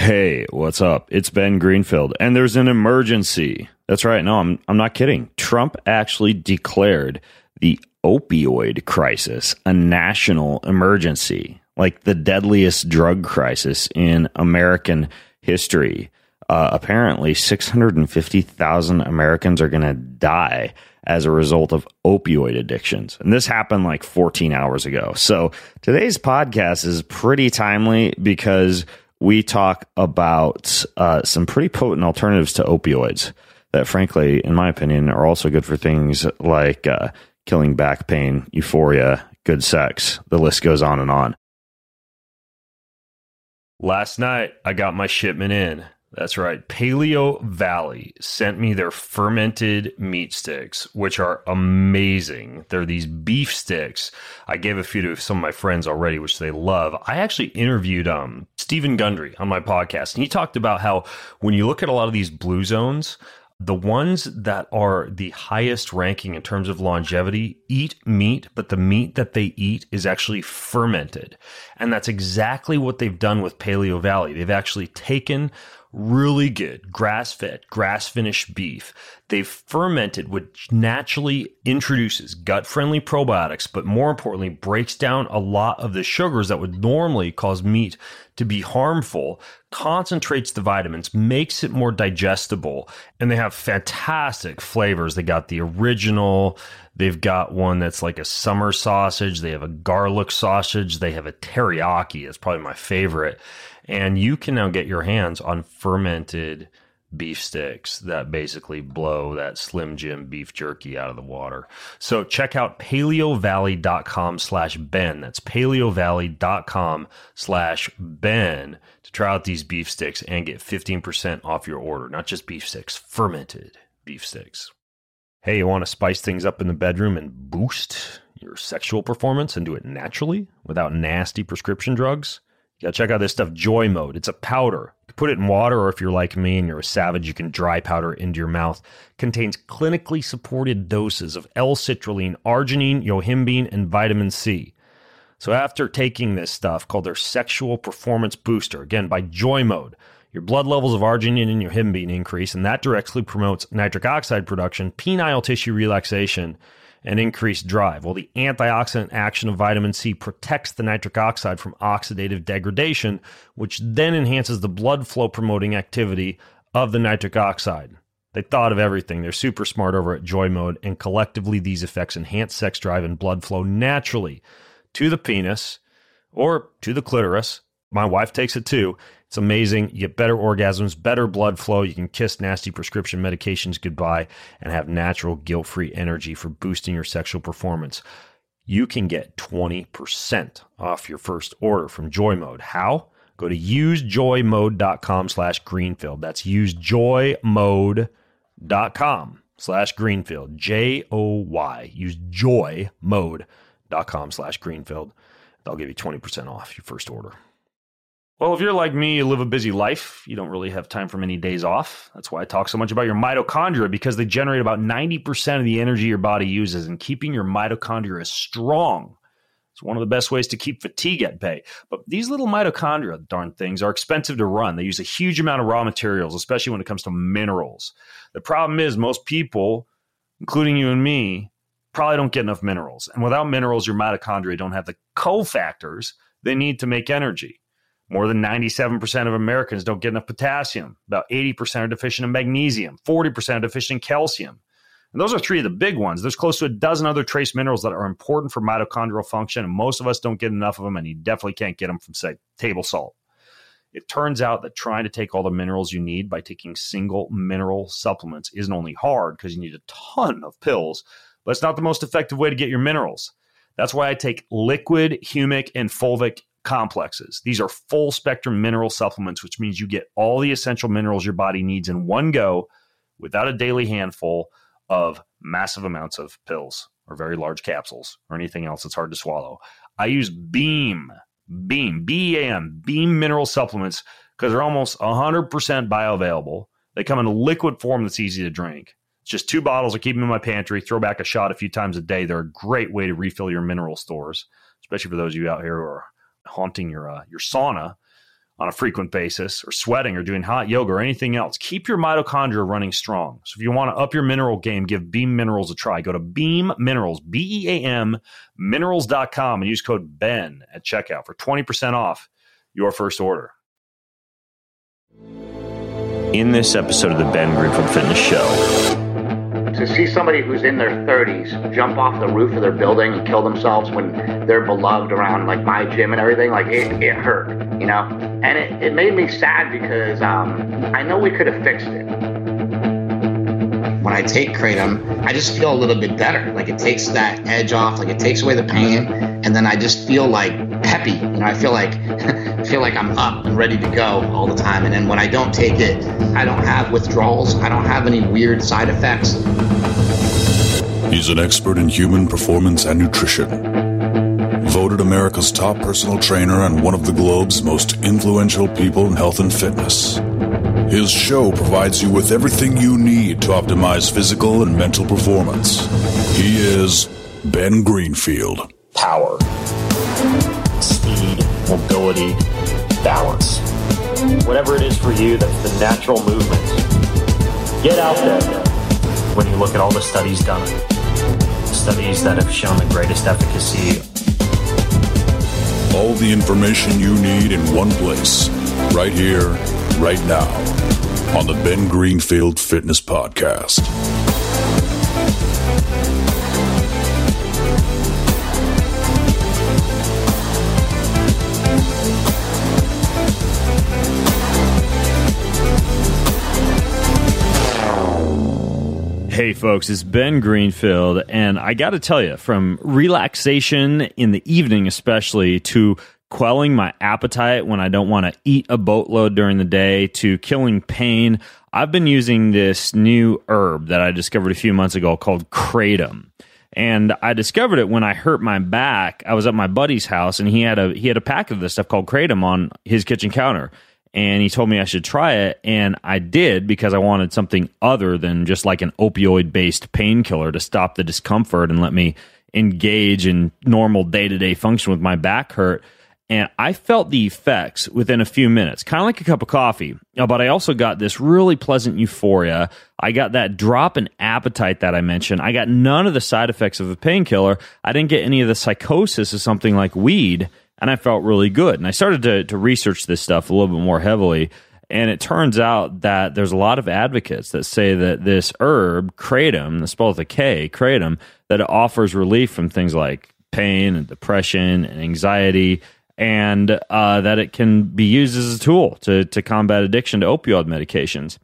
Hey, what's up? It's Ben Greenfield, and there's an emergency. That's right. No, I'm not kidding. Trump actually declared the opioid crisis a national emergency, like the deadliest drug crisis in American history. Apparently, 650,000 Americans are going to die as a result of opioid addictions. And this happened like 14 hours ago. So today's podcast is pretty timely because we talk about some pretty potent alternatives to opioids that, frankly, in my opinion, are also good for things like killing back pain, euphoria, good sex. The list goes on and on. Last night, I got my shipment in. That's right. Paleo Valley sent me their fermented meat sticks, which are amazing. They're these beef sticks. I gave a few to some of my friends already, which they love. I actually interviewed Stephen Gundry on my podcast, and he talked about how when you look at a lot of these blue zones, the ones that are the highest ranking in terms of longevity eat meat, but the meat that they eat is actually fermented. And that's exactly what they've done with Paleo Valley. They've actually taken really good grass-fed, grass-finished beef. They've fermented, which naturally introduces gut-friendly probiotics, but more importantly, breaks down a lot of the sugars that would normally cause meat to be harmful, concentrates the vitamins, makes it more digestible, and they have fantastic flavors. They got the original, they've got one that's like a summer sausage, they have a garlic sausage, they have a teriyaki, it's probably my favorite. And you can now get your hands on fermented beef sticks that basically blow that Slim Jim beef jerky out of the water. So check out paleovalley.com/Ben. That's paleovalley.com/Ben to try out these beef sticks and get 15% off your order. Not just beef sticks, fermented beef sticks. Hey, you want to spice things up in the bedroom and boost your sexual performance and do it naturally without nasty prescription drugs? You gotta check out this stuff, Joy Mode. It's a powder. You can put it in water, or if you're like me and you're a savage, you can dry powder into your mouth. Contains clinically supported doses of L-citrulline, arginine, yohimbine, and vitamin C. So after taking this stuff called their Sexual Performance Booster, again, by Joy Mode, your blood levels of arginine and yohimbine increase, and that directly promotes nitric oxide production, penile tissue relaxation, and increased drive. Well, the antioxidant action of vitamin C protects the nitric oxide from oxidative degradation, which then enhances the blood flow promoting activity of the nitric oxide. They thought of everything. They're super smart over at Joy Mode, and collectively these effects enhance sex drive and blood flow naturally to the penis or to the clitoris. My wife takes it too. It's amazing. You get better orgasms, better blood flow. You can kiss nasty prescription medications goodbye and have natural guilt-free energy for boosting your sexual performance. You can get 20% off your first order from Joy Mode. How? Go to usejoymode.com/Greenfield. That's usejoymode.com/Greenfield. JOY. Use joymode.com/Greenfield. They'll give you 20% off your first order. Well, if you're like me, you live a busy life. You don't really have time for many days off. That's why I talk so much about your mitochondria, because they generate about 90% of the energy your body uses, and keeping your mitochondria strong is one of the best ways to keep fatigue at bay. But these little mitochondria, darn things, are expensive to run. They use a huge amount of raw materials, especially when it comes to minerals. The problem is most people, including you and me, probably don't get enough minerals. And without minerals, your mitochondria don't have the cofactors they need to make energy. More than 97% of Americans don't get enough potassium. About 80% are deficient in magnesium. 40% are deficient in calcium. And those are three of the big ones. There's close to a dozen other trace minerals that are important for mitochondrial function, and most of us don't get enough of them, and you definitely can't get them from, say, table salt. It turns out that trying to take all the minerals you need by taking single mineral supplements isn't only hard because you need a ton of pills, but it's not the most effective way to get your minerals. That's why I take liquid, humic, and fulvic complexes. These are full spectrum mineral supplements, which means you get all the essential minerals your body needs in one go without a daily handful of massive amounts of pills or very large capsules or anything else that's hard to swallow. I use Beam, B-E-A-M, Beam mineral supplements because they're almost 100% bioavailable. They come in a liquid form that's easy to drink. It's just 2 bottles. I keep them in my pantry, throw back a shot a few times a day. They're a great way to refill your mineral stores, especially for those of you out here who are haunting your sauna on a frequent basis, or sweating, or doing hot yoga, or anything else, keep your mitochondria running strong. So if you want to up your mineral game, give Beam Minerals a try. Go to Beam Minerals, BEAM, minerals.com, and use code BEN at checkout for 20% off your first order. In this episode of the Ben Greenfield Fitness Show, to see somebody who's in their 30s jump off the roof of their building and kill themselves when they're beloved around like my gym and everything, like it hurt, you know? And it made me sad because I know we could have fixed it. When I take Kratom, I just feel a little bit better. Like it takes that edge off, like it takes away the pain, and then I just feel like peppy. You know, I feel like I'm up and ready to go all the time. And then when I don't take it, I don't have withdrawals. I don't have any weird side effects. He's an expert in human performance and nutrition. Voted America's top personal trainer and one of the globe's most influential people in health and fitness. His show provides you with everything you need to optimize physical and mental performance. He is Ben Greenfield. Power, speed, mobility, balance. Whatever it is for you, that's the natural movement. Get out there. When you look at all the studies done, studies that have shown the greatest efficacy. All the information you need in one place, right here, right now, on the Ben Greenfield Fitness Podcast. Hey folks, it's Ben Greenfield, and I got to tell you, from relaxation in the evening especially, to quelling my appetite when I don't want to eat a boatload during the day, to killing pain, I've been using this new herb that I discovered a few months ago called Kratom. And I discovered it when I hurt my back. I was at my buddy's house, and he had a pack of this stuff called Kratom on his kitchen counter. And he told me I should try it, and I did because I wanted something other than just like an opioid-based painkiller to stop the discomfort and let me engage in normal day-to-day function with my back hurt. And I felt the effects within a few minutes, kind of like a cup of coffee. But I also got this really pleasant euphoria. I got that drop in appetite that I mentioned. I got none of the side effects of a painkiller. I didn't get any of the psychosis of something like weed. And I felt really good. And I started to research this stuff a little bit more heavily. And it turns out that there's a lot of advocates that say that this herb, Kratom, spelled with a K, Kratom, that it offers relief from things like pain and depression and anxiety, and that it can be used as a tool to combat addiction to opioid medications.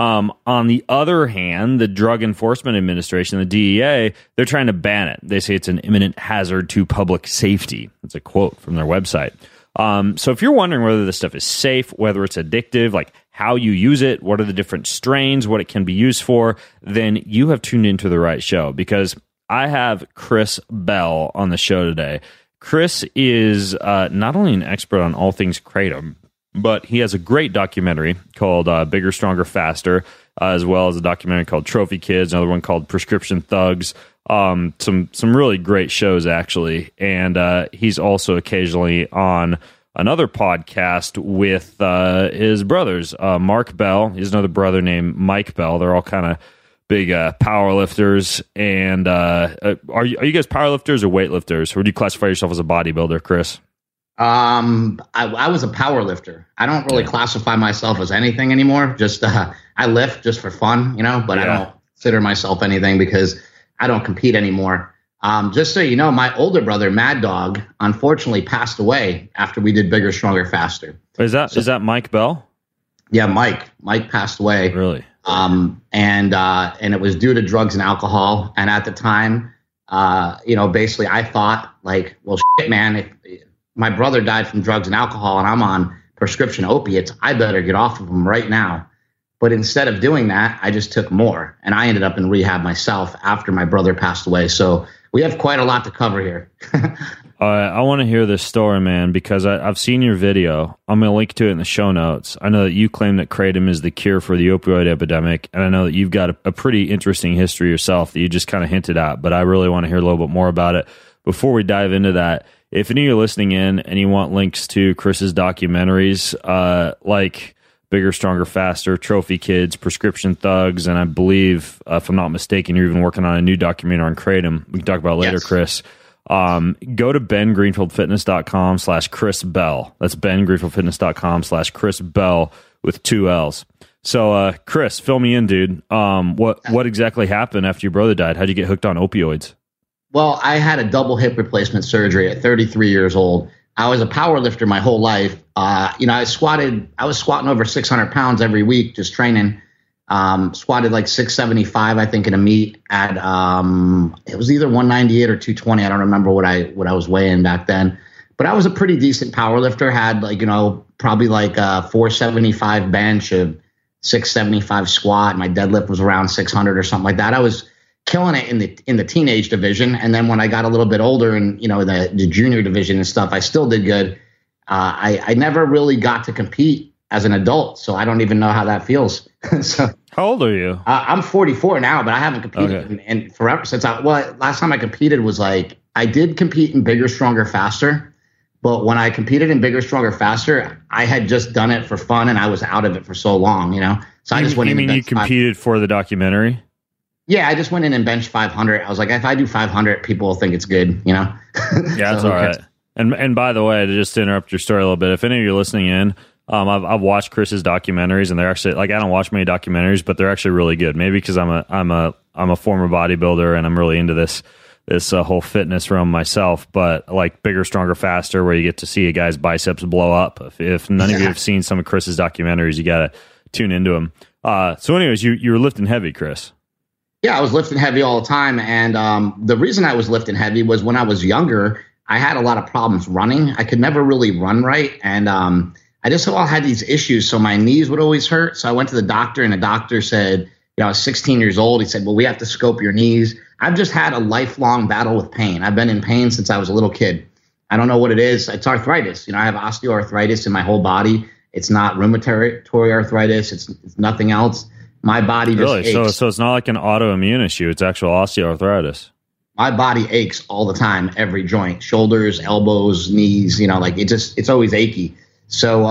On the other hand, the Drug Enforcement Administration, the DEA, they're trying to ban it. They say it's an imminent hazard to public safety. That's a quote from their website. So if you're wondering whether this stuff is safe, whether it's addictive, like how you use it, what are the different strains, what it can be used for, then you have tuned into the right show, because I have Chris Bell on the show today. Chris is not only an expert on all things Kratom, but he has a great documentary called Bigger, Stronger, Faster, as well as a documentary called Trophy Kids, another one called Prescription Thugs. Some really great shows, actually. And he's also occasionally on another podcast with his brothers, Mark Bell. He has another brother named Mike Bell. They're all kind of big power lifters. And are you guys power lifters or weightlifters? Or do you classify yourself as a bodybuilder, Chris? I was a power lifter. I don't really classify myself as anything anymore. Just I lift just for fun, you know, but I don't consider myself anything because I don't compete anymore. Just so you know, my older brother, Mad Dog, unfortunately passed away after we did Bigger, Stronger, Faster. Is that Mike Bell? Yeah, Mike. Mike passed away. Really? And it was due to drugs and alcohol. And at the time, basically I thought like, well, shit, man, if my brother died from drugs and alcohol and I'm on prescription opiates, I better get off of them right now. But instead of doing that, I just took more, and I ended up in rehab myself after my brother passed away. So we have quite a lot to cover here. I want to hear this story, man, because I've seen your video. I'm going to link to it in the show notes. I know that you claim that Kratom is the cure for the opioid epidemic, and I know that you've got a pretty interesting history yourself that you just kind of hinted at, but I really want to hear a little bit more about it. Before we dive into that, if any of you are listening in and you want links to Chris's documentaries, like Bigger, Stronger, Faster, Trophy Kids, Prescription Thugs, and I believe, if I'm not mistaken, you're even working on a new documentary on Kratom. We can talk about it later, yes. Chris. Go to bengreenfieldfitness.com/Chris Bell. That's bengreenfieldfitness.com/Chris Bell with 2 L's. So, Chris, fill me in, dude. What exactly happened after your brother died? How'd you get hooked on opioids? Well, I had a double hip replacement surgery at 33 years old. I was a power lifter my whole life. I was squatting over 600 pounds every week, just training. Squatted like 675, I think, in a meet at, it was either 198 or 220. I don't remember what I was weighing back then, but I was a pretty decent power lifter. Had probably like a 475 bench, a 675 squat. My deadlift was around 600 or something like that. I was killing it in the teenage division. And then when I got a little bit older and, the junior division and stuff, I still did good. I never really got to compete as an adult, so I don't even know how that feels. So, how old are you? I'm 44 now, but I haven't competed in forever since last time I competed was I did compete in Bigger, Stronger, Faster. But when I competed in Bigger, Stronger, Faster, I had just done it for fun and I was out of it for so long, So I just went in. You mean you competed for the documentary? Yeah, I just went in and benched 500. I was like, if I do 500, people will think it's good, Yeah, that's all right. And by the way, to just interrupt your story a little bit, if any of you are listening in, I've watched Chris's documentaries, and they're actually I don't watch many documentaries, but they're actually really good. Maybe because I'm a former bodybuilder and I'm really into this whole fitness realm myself. But like Bigger, Stronger, Faster, where you get to see a guy's biceps blow up. If none of you have seen some of Chris's documentaries, you got to tune into them. So, anyways, you were lifting heavy, Chris. Yeah, I was lifting heavy all the time, and the reason I was lifting heavy was when I was younger, I had a lot of problems running. I could never really run right, and I just had these issues, so my knees would always hurt. So I went to the doctor, and the doctor said, I was 16 years old. He said, well, we have to scope your knees. I've just had a lifelong battle with pain. I've been in pain since I was a little kid. I don't know what it is. It's arthritis. I have osteoarthritis in my whole body. It's not rheumatoid arthritis. It's nothing else. My body just aches. So it's not like an autoimmune issue. It's actual osteoarthritis. My body aches all the time, every joint, shoulders, elbows, knees, it's always achy. So,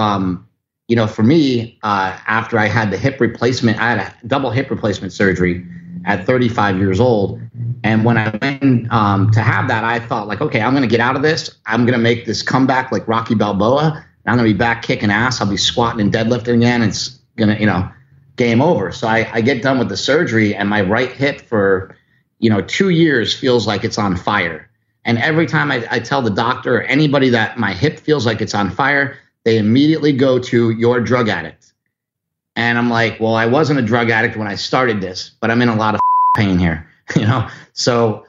for me, after I had the hip replacement, I had a double hip replacement surgery at 35 years old. And when I went to have that, I thought okay, I'm going to get out of this. I'm going to make this comeback like Rocky Balboa. And I'm going to be back kicking ass. I'll be squatting and deadlifting again. It's going to, game over. So I get done with the surgery, and my right hip for, 2 years feels like it's on fire. And every time I tell the doctor or anybody that my hip feels like it's on fire, they immediately go to "you're a drug addict." And I'm like, well, I wasn't a drug addict when I started this, but I'm in a lot of pain here, So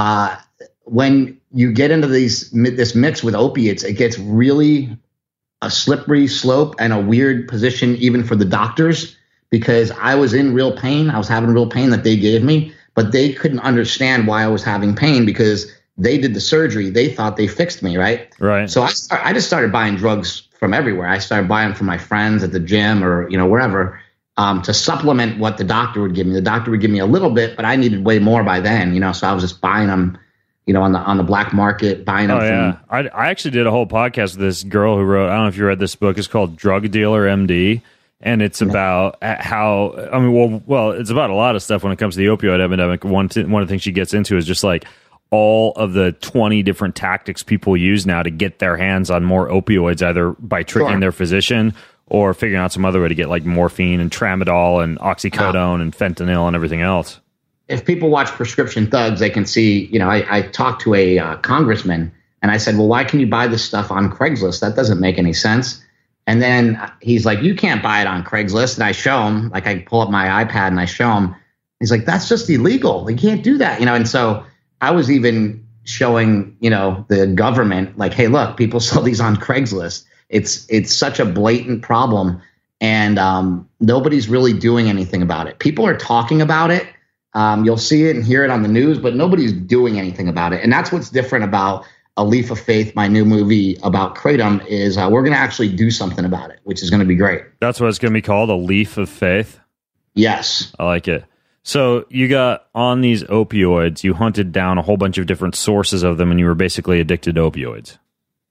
when you get into this mix with opiates, it gets really a slippery slope and a weird position even for the doctors, because I was in real pain. I was having real pain that they gave me, but they couldn't understand why I was having pain because they did the surgery. They thought they fixed me, right? Right. So I just started buying drugs from everywhere. I started buying from my friends at the gym or, wherever, to supplement what the doctor would give me. The doctor would give me a little bit, but I needed way more by then, so I was just buying them, on the black market, buying them. Oh, yeah. I actually did a whole podcast with this girl who wrote, I don't know if you read this book. It's called Drug Dealer MD. And it's about how, it's about a lot of stuff when it comes to the opioid epidemic. One of the things she gets into is just all of the 20 different tactics people use now to get their hands on more opioids, either by tricking their physician or figuring out some other way to get morphine and tramadol and oxycodone and fentanyl and everything else. If people watch Prescription Thugs, they can see, I talked to a congressman and I said, well, why can you buy this stuff on Craigslist? That doesn't make any sense. And then he's like, you can't buy it on Craigslist. And I show him, I pull up my iPad and I show him. He's like, that's just illegal. You can't do that. And so I was even showing, the government, hey, look, people sell these on Craigslist. It's such a blatant problem. And nobody's really doing anything about it. People are talking about it. You'll see it and hear it on the news, but nobody's doing anything about it. And that's what's different about A Leaf of Faith, my new movie about Kratom, is we're going to actually do something about it, which is going to be great. That's what it's going to be called, A Leaf of Faith? Yes. I like it. So you got on these opioids, you hunted down a whole bunch of different sources of them, and you were basically addicted to opioids.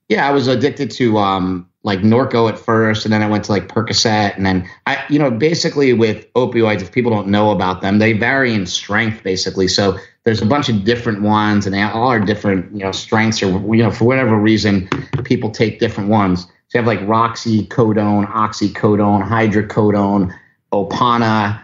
Yeah, I was addicted to like Norco at first, and then I went to like Percocet, and then basically with opioids, if people don't know about them, they vary in strength basically. So there's a bunch of different ones, and they all are different, strengths, or for whatever reason, people take different ones. So you have like roxycodone, oxycodone, hydrocodone, Opana,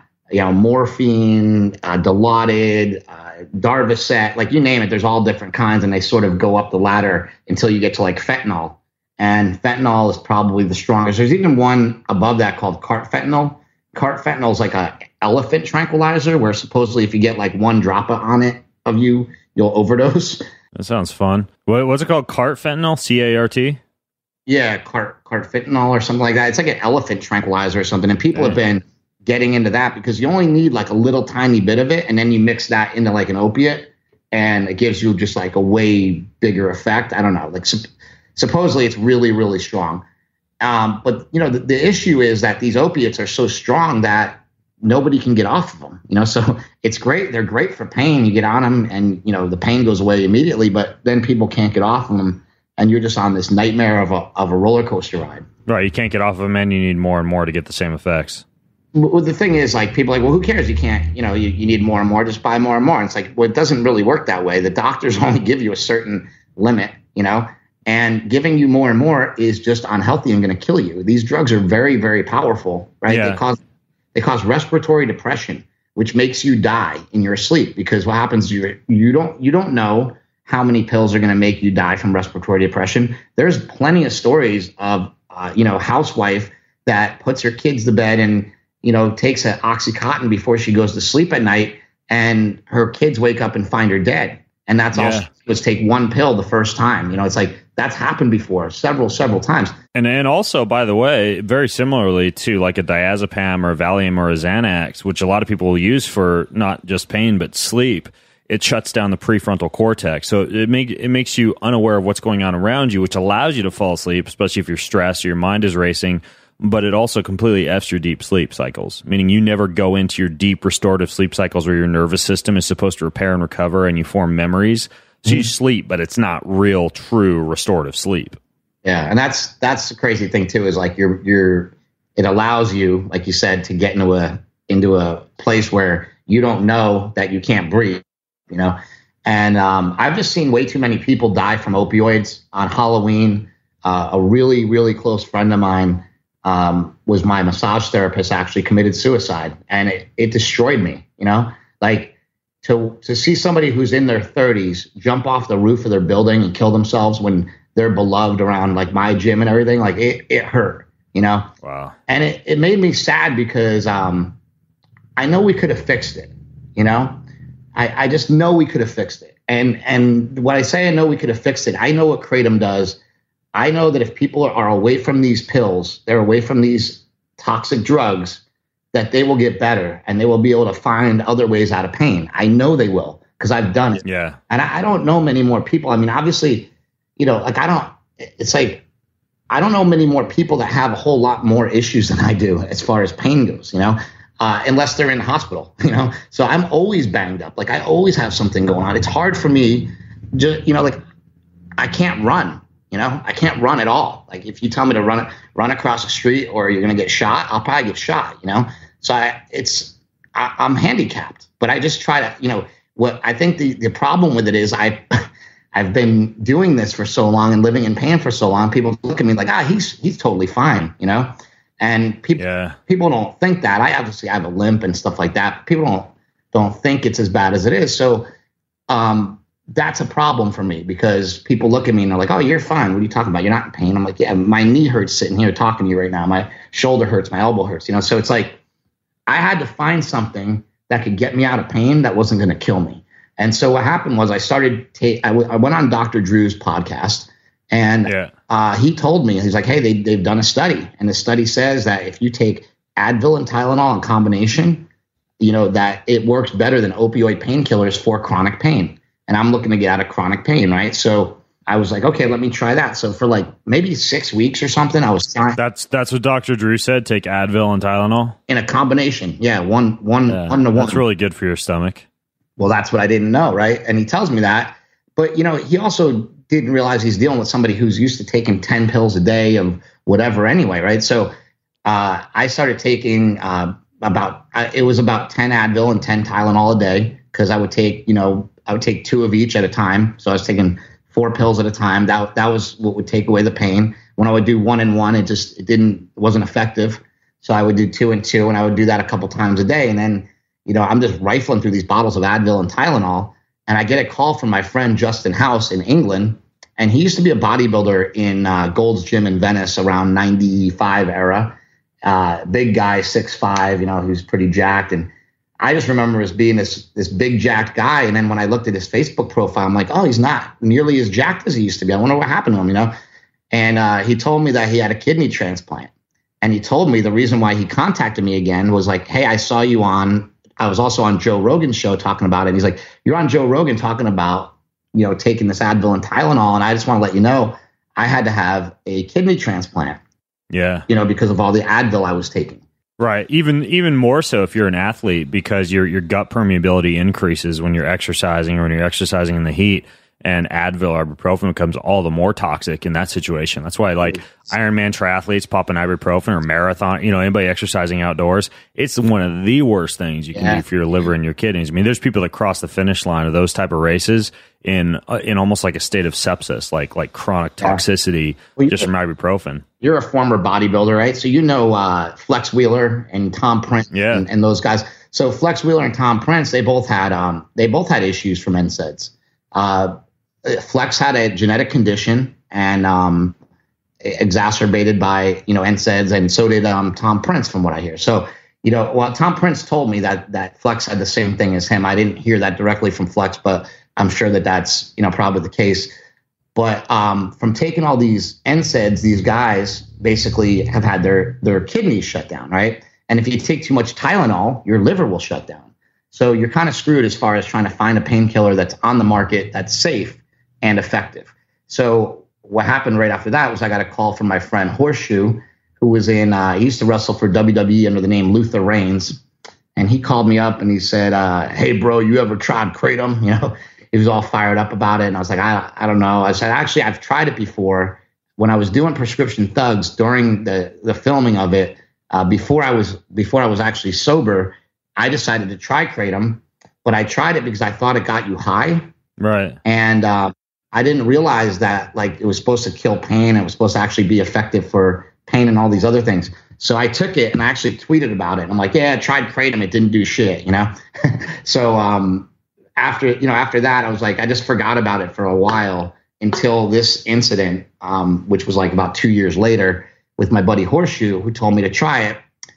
morphine, Dilaudid, Darvocet, like you name it, there's all different kinds, and they sort of go up the ladder until you get to like fentanyl. And fentanyl is probably the strongest. There's even one above that called carfentanil. Carfentanil is like a elephant tranquilizer where supposedly if you get like one drop on it of you'll overdose. That sounds fun. What's it called? Carfentanil? C-A-R-T? Yeah, carfentanil or something like that. It's like an elephant tranquilizer or something. And people have been getting into that because you only need like a little tiny bit of it, and then you mix that into like an opiate, and it gives you just like a way bigger effect. I don't know, like supposedly it's really, really strong. But the issue is that these opiates are so strong that nobody can get off of them. So it's great. They're great for pain. You get on them, and the pain goes away immediately. But then people can't get off of them, and you're just on this nightmare of a roller coaster ride. Right. You can't get off of them, and you need more and more to get the same effects. Well, the thing is, like, people are like, well, who cares? You can't, you need more and more, just buy more and more. And it's like, well, it doesn't really work that way. The doctors only give you a certain limit, and giving you more and more is just unhealthy and going to kill you. These drugs are very, very powerful, right? Yeah. They cause respiratory depression, which makes you die in your sleep, because what happens, you don't know how many pills are going to make you die from respiratory depression. There's plenty of stories of, housewife that puts her kids to bed and, takes an Oxycontin before she goes to sleep at night, and her kids wake up and find her dead. And that's all she did was take one pill the first time. It's like that's happened before several times. And also, by the way, very similarly to like a diazepam or a Valium or a Xanax, which a lot of people will use for not just pain but sleep, it shuts down the prefrontal cortex. So it makes you unaware of what's going on around you, which allows you to fall asleep, especially if you're stressed or your mind is racing. But it also completely F's your deep sleep cycles, meaning you never go into your deep restorative sleep cycles where your nervous system is supposed to repair and recover and you form memories. So you sleep, but it's not real, true restorative sleep. Yeah, and that's the crazy thing too, is like it allows you, like you said, to get into a place where you don't know that you can't breathe, And I've just seen way too many people die from opioids on Halloween. A really, really close friend of mine was my massage therapist, actually committed suicide, and it destroyed me, like to see somebody who's in their 30s jump off the roof of their building and kill themselves when they're beloved around like my gym and everything, like it hurt, Wow. And it made me sad because I know we could have fixed it, I just know we could have fixed it. And when I say I know we could have fixed it, I know what Kratom does. I know that if people are away from these pills, they're away from these toxic drugs, that they will get better and they will be able to find other ways out of pain. I know they will, because I've done it. Yeah. And I don't know many more people. I mean, obviously, I don't know many more people that have a whole lot more issues than I do as far as pain goes, unless they're in the hospital, So I'm always banged up. Like I always have something going on. It's hard for me, just, I can't run. I can't run at all. Like if you tell me to run across the street or you're going to get shot, I'll probably get shot, So I'm handicapped, but I just try to, what I think the problem with it is I've been doing this for so long and living in pain for so long. People look at me like, he's totally fine, and people don't think that. I obviously have a limp and stuff like that. People don't think it's as bad as it is. So, that's a problem for me, because people look at me and they're like, oh, you're fine. What are you talking about? You're not in pain. I'm like, yeah, my knee hurts sitting here talking to you right now. My shoulder hurts. My elbow hurts, So it's like I had to find something that could get me out of pain that wasn't going to kill me. And so what happened was I went on Dr. Drew's podcast, and he told me, he's like, hey, they've done a study. And the study says that if you take Advil and Tylenol in combination, that it works better than opioid painkillers for chronic pain. And I'm looking to get out of chronic pain, right? So I was like, okay, let me try that. So for like maybe 6 weeks or something, I was trying. That's what Dr. Drew said. Take Advil and Tylenol in a combination. Yeah, one to one. That's really good for your stomach. Well, that's what I didn't know, right? And he tells me that, but he also didn't realize he's dealing with somebody who's used to taking 10 pills a day of whatever anyway, right? So I started taking it was about 10 Advil and 10 Tylenol a day, because I would take 2 of each at a time. So I was taking 4 pills at a time. That was what would take away the pain. When I would do 1 and 1, it wasn't effective. So I would do 2 and 2, and I would do that a couple times a day. And then, I'm just rifling through these bottles of Advil and Tylenol, and I get a call from my friend Justin House in England. And he used to be a bodybuilder in Gold's Gym in Venice around 95 era. Big guy, 6'5", who's pretty jacked. And I just remember as being this big jacked guy. And then when I looked at his Facebook profile, I'm like, oh, he's not nearly as jacked as he used to be. I wonder what happened to him, And he told me that he had a kidney transplant. And he told me the reason why he contacted me again was like, hey, I saw you I was also on Joe Rogan's show talking about it. And he's like, you're on Joe Rogan talking about, taking this Advil and Tylenol. And I just want to let you know, I had to have a kidney transplant. Yeah. Because of all the Advil I was taking. Right. Even more so if you're an athlete, because your gut permeability increases when you're exercising or when you're exercising in the heat. And Advil or ibuprofen becomes all the more toxic in that situation. That's why, like, Ironman triathletes popping ibuprofen, or marathon, anybody exercising outdoors, it's one of the worst things you can do for your liver and your kidneys. I mean, there's people that cross the finish line of those type of races in almost like a state of sepsis, like chronic toxicity just from ibuprofen. You're a former bodybuilder, right? So Flex Wheeler and Tom Prince and those guys. So Flex Wheeler and Tom Prince, they both had issues from NSAIDs. Flex had a genetic condition and exacerbated by NSAIDs, and so did Tom Prince, from what I hear. So Tom Prince told me that Flex had the same thing as him. I didn't hear that directly from Flex, but I'm sure that's probably the case. But from taking all these NSAIDs, these guys basically have had their kidneys shut down, right? And if you take too much Tylenol, your liver will shut down. So you're kind of screwed as far as trying to find a painkiller that's on the market, that's safe and effective. So what happened right after that was I got a call from my friend Horseshoe, who was he used to wrestle for WWE under the name Luther Reigns. And he called me up and he said, hey, bro, you ever tried Kratom? He was all fired up about it. And I was like, I don't know. I said, actually, I've tried it before. When I was doing Prescription Thugs during the filming of it, before I was actually sober, I decided to try Kratom, but I tried it because I thought it got you high. Right. And I didn't realize that it was supposed to kill pain. It was supposed to actually be effective for pain and all these other things. So I took it and I actually tweeted about it. I'm like, yeah, I tried Kratom. It didn't do shit, So after that, I was like, I just forgot about it for a while until this incident, which was like about 2 years later, with my buddy Horseshoe, who told me to try it.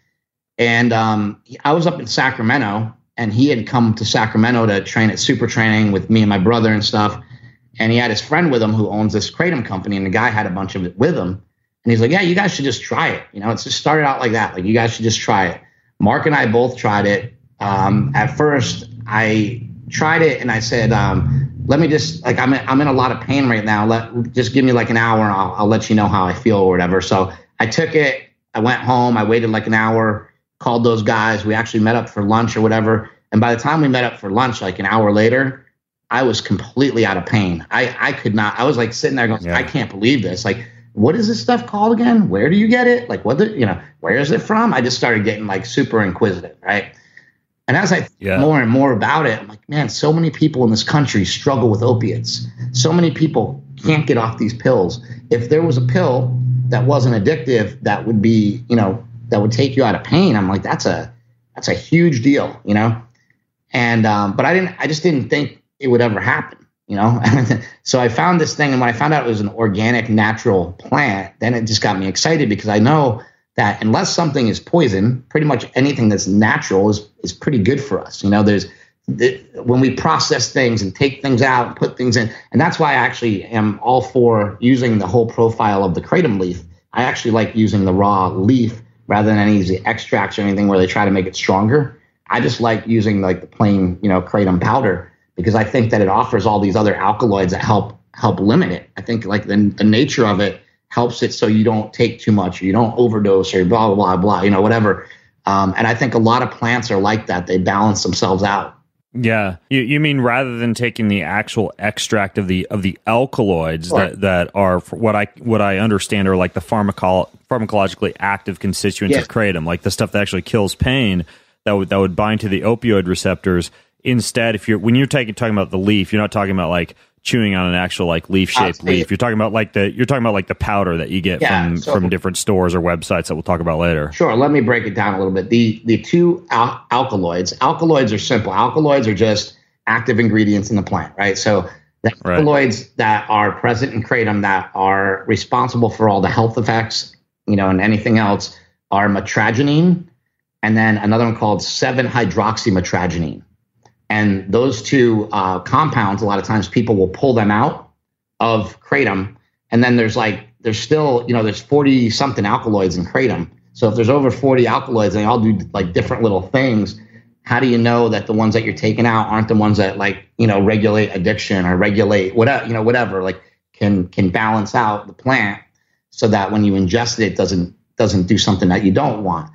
And I was up in Sacramento, and he had come to Sacramento to train at Super Training with me and my brother and stuff. And he had his friend with him who owns this Kratom company, and the guy had a bunch of it with him. And he's like, yeah, you guys should just try it. It's just started out like that. Like, you guys should just try it. Mark and I both tried it. At first, I tried it, and I said, let me just, I'm in a lot of pain right now. Just give me like an hour, and I'll let you know how I feel or whatever. So I took it. I went home. I waited like an hour, called those guys. We actually met up for lunch or whatever. And by the time we met up for lunch, like an hour later, I was completely out of pain. I could not. I was like sitting there going, I can't believe this. Like, what is this stuff called again? Where do you get it? Like, where is it from? I just started getting like super inquisitive, right? And as I think more and more about it, I'm like, man, so many people in this country struggle with opiates. So many people can't get off these pills. If there was a pill that wasn't addictive, that would be, that would take you out of pain, I'm like, that's a huge deal, And but I just didn't think it would ever happen, So I found this thing, and when I found out it was an organic, natural plant, then it just got me excited, because I know that unless something is poison, pretty much anything that's natural is pretty good for us. When we process things and take things out and put things in, and that's why I actually am all for using the whole profile of the Kratom leaf. I actually like using the raw leaf rather than any of the extracts or anything where they try to make it stronger. I just like using like the plain, Kratom powder, because I think that it offers all these other alkaloids that help limit it. I think like the nature of it helps it so you don't take too much, or you don't overdose, or blah, blah, blah, blah, whatever. And I think a lot of plants are like that. They balance themselves out. Yeah, you mean rather than taking the actual extract of the alkaloids that are what I understand are like the pharmacologically active constituents of kratom, like the stuff that actually kills pain that would bind to the opioid receptors. Instead, when you're talking about the leaf, you're not talking about like chewing on an actual like leaf-shaped leaf. You're talking about like the powder that you get from different stores or websites that we'll talk about later. Sure. Let me break it down a little bit. The two alkaloids are simple. Alkaloids are just active ingredients in the plant, right? So the alkaloids that are present in kratom that are responsible for all the health effects, and anything else are mitragynine, and then another one called 7-hydroxymitragynine. And those two compounds, a lot of times people will pull them out of kratom. And then there's 40 something alkaloids in kratom. So if there's over 40 alkaloids, they all do like different little things. How do you know that the ones that you're taking out aren't the ones that regulate addiction or regulate whatever, like can balance out the plant so that when you ingest it, it doesn't do something that you don't want.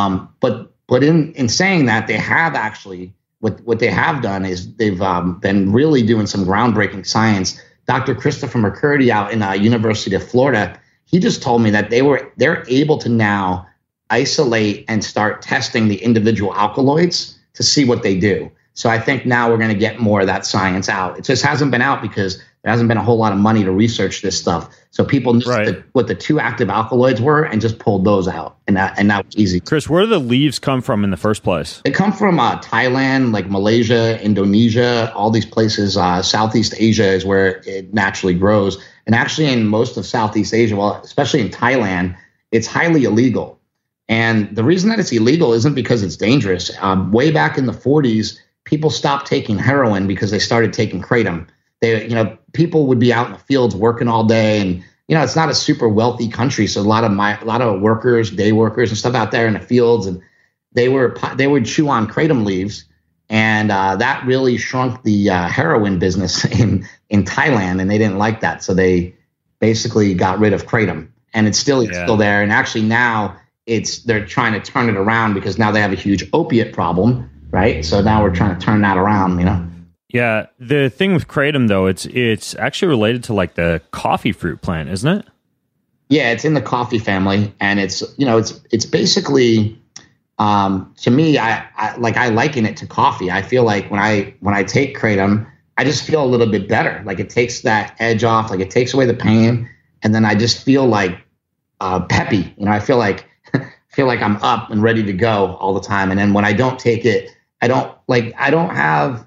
But in saying that, they have actually, what they have done is they've been really doing some groundbreaking science. Dr. Christopher McCurdy out in University of Florida, he just told me that they're able to now isolate and start testing the individual alkaloids to see what they do. So I think now we're going to get more of that science out. It just hasn't been out because there hasn't been a whole lot of money to research this stuff. So people knew what the two active alkaloids were and just pulled those out. And that was easy. Chris, where do the leaves come from in the first place? They come from Thailand, like Malaysia, Indonesia, all these places. Southeast Asia is where it naturally grows. And actually in most of Southeast Asia, well, especially in Thailand, it's highly illegal. And the reason that it's illegal isn't because it's dangerous. Way back in the 40s, people stopped taking heroin because they started taking kratom. People would be out in the fields working all day, and it's not a super wealthy country, so a lot of workers, day workers, and stuff out there in the fields, and they would chew on kratom leaves, and that really shrunk the heroin business in Thailand, and they didn't like that, so they basically got rid of kratom, and it's still there, and actually now they're trying to turn it around because now they have a huge opiate problem. Right. So now we're trying to turn that around, Yeah. The thing with kratom, though, it's actually related to like the coffee fruit plant, isn't it? Yeah, it's in the coffee family. And it's basically, to me, I liken it to coffee. I feel like when I take kratom, I just feel a little bit better. Like it takes that edge off, like it takes away the pain. And then I just feel like peppy. I feel like I'm up and ready to go all the time. And then when I don't take it, I don't have,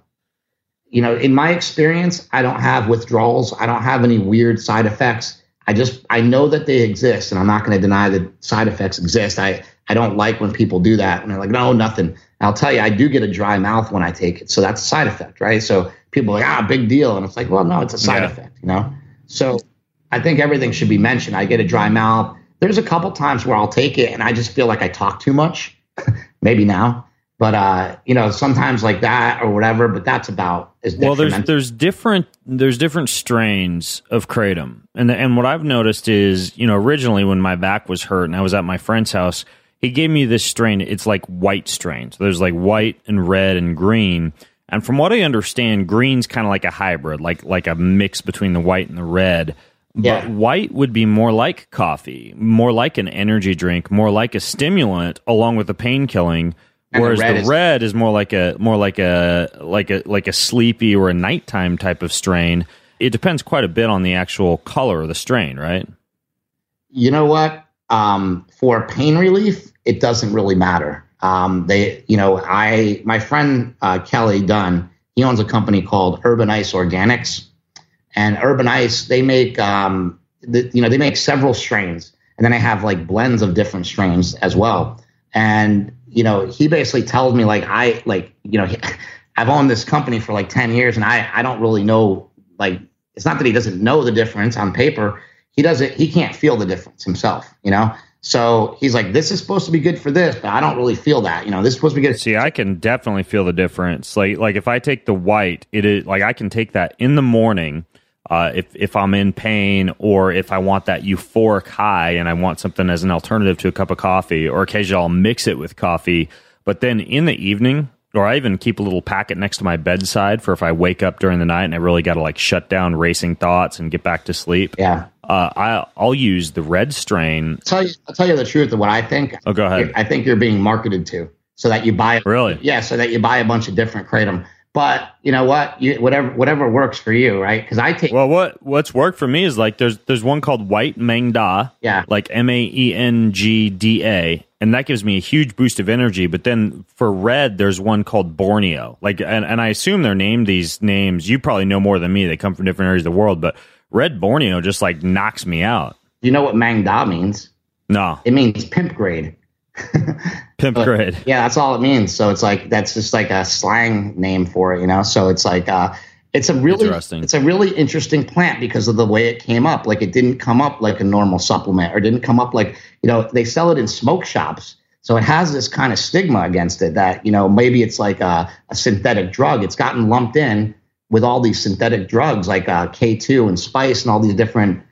in my experience, I don't have withdrawals. I don't have any weird side effects. I know that they exist, and I'm not going to deny that side effects exist. I don't like when people do that. And they're like, no, nothing. And I'll tell you, I do get a dry mouth when I take it. So that's a side effect, right? So people are like, big deal. And it's like, well, no, it's a side effect, So I think everything should be mentioned. I get a dry mouth. There's a couple times where I'll take it and I just feel like I talk too much, maybe now. But, sometimes like that or whatever, but that's about as detrimental. Well, there's different strains of kratom. And what I've noticed is, originally when my back was hurt and I was at my friend's house, he gave me this strain. It's like white strain. So there's like white and red and green. And from what I understand, green's kind of like a hybrid, like a mix between the white and the red. But white would be more like coffee, more like an energy drink, more like a stimulant, along with the pain killing. Whereas the red is more like a sleepy or a nighttime type of strain. It depends quite a bit on the actual color of the strain, right? You know what? For pain relief, it doesn't really matter. My friend Kelly Dunn, he owns a company called Urban Ice Organics. And Urban Ice, they make they make several strains, and then they have like blends of different strains as well. And he basically tells me I've owned this company for like 10 years, and I don't really know. Like, it's not that he doesn't know the difference on paper. He can't feel the difference himself. So he's like, this is supposed to be good for this, but I don't really feel that. This is supposed to be good. See, I can definitely feel the difference. Like if I take the white, it is like I can take that in the morning. If I'm in pain, or if I want that euphoric high and I want something as an alternative to a cup of coffee, or occasionally I'll mix it with coffee. But then in the evening, Or I even keep a little packet next to my bedside for if I wake up during the night and I really got to like shut down racing thoughts and get back to sleep. Yeah. I'll use the red strain. I'll tell you the truth of what I think. Oh, go ahead. I think you're being marketed to, so that you buy. Really? Yeah, so that you buy a bunch of different kratom. But you know what? Whatever works for you, right? Because I take. Well, what's worked for me is like there's one called White Mangda. Yeah. Like Mangda, and that gives me a huge boost of energy. But then for red, there's one called Borneo. Like, and I assume they're named these names. You probably know more than me. They come from different areas of the world, but red Borneo just like knocks me out. You know what Mangda means? No. It means pimp grade. Pimp grade. Yeah, that's all it means. So it's like that's just like a slang name for it, you know. So it's like it's a really interesting plant because of the way it came up. Like it didn't come up like a normal supplement, or didn't come up like, you know, they sell it in smoke shops. So it has this kind of stigma against it that, you know, maybe it's like a synthetic drug. It's gotten lumped in with all these synthetic drugs like K2 and spice and all these different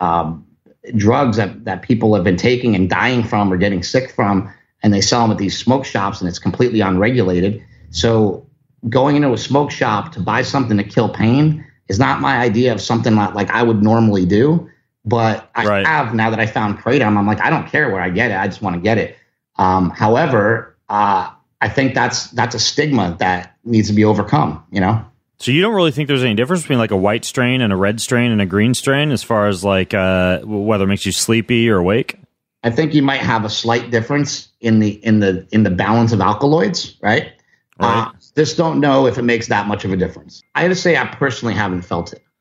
drugs that people have been taking and dying from or getting sick from, and they sell them at these smoke shops, and it's completely unregulated. So going into a smoke shop to buy something to kill pain is not my idea of something like I would normally do. But I have, now that I found kratom, I'm like, I don't care where I get it. I just want to get it. However, I think that's a stigma that needs to be overcome, you know? So you don't really think there's any difference between like a white strain and a red strain and a green strain as far as like whether it makes you sleepy or awake? I think you might have a slight difference in the balance of alkaloids, right? Just don't know if it makes that much of a difference. I have to say I personally haven't felt it.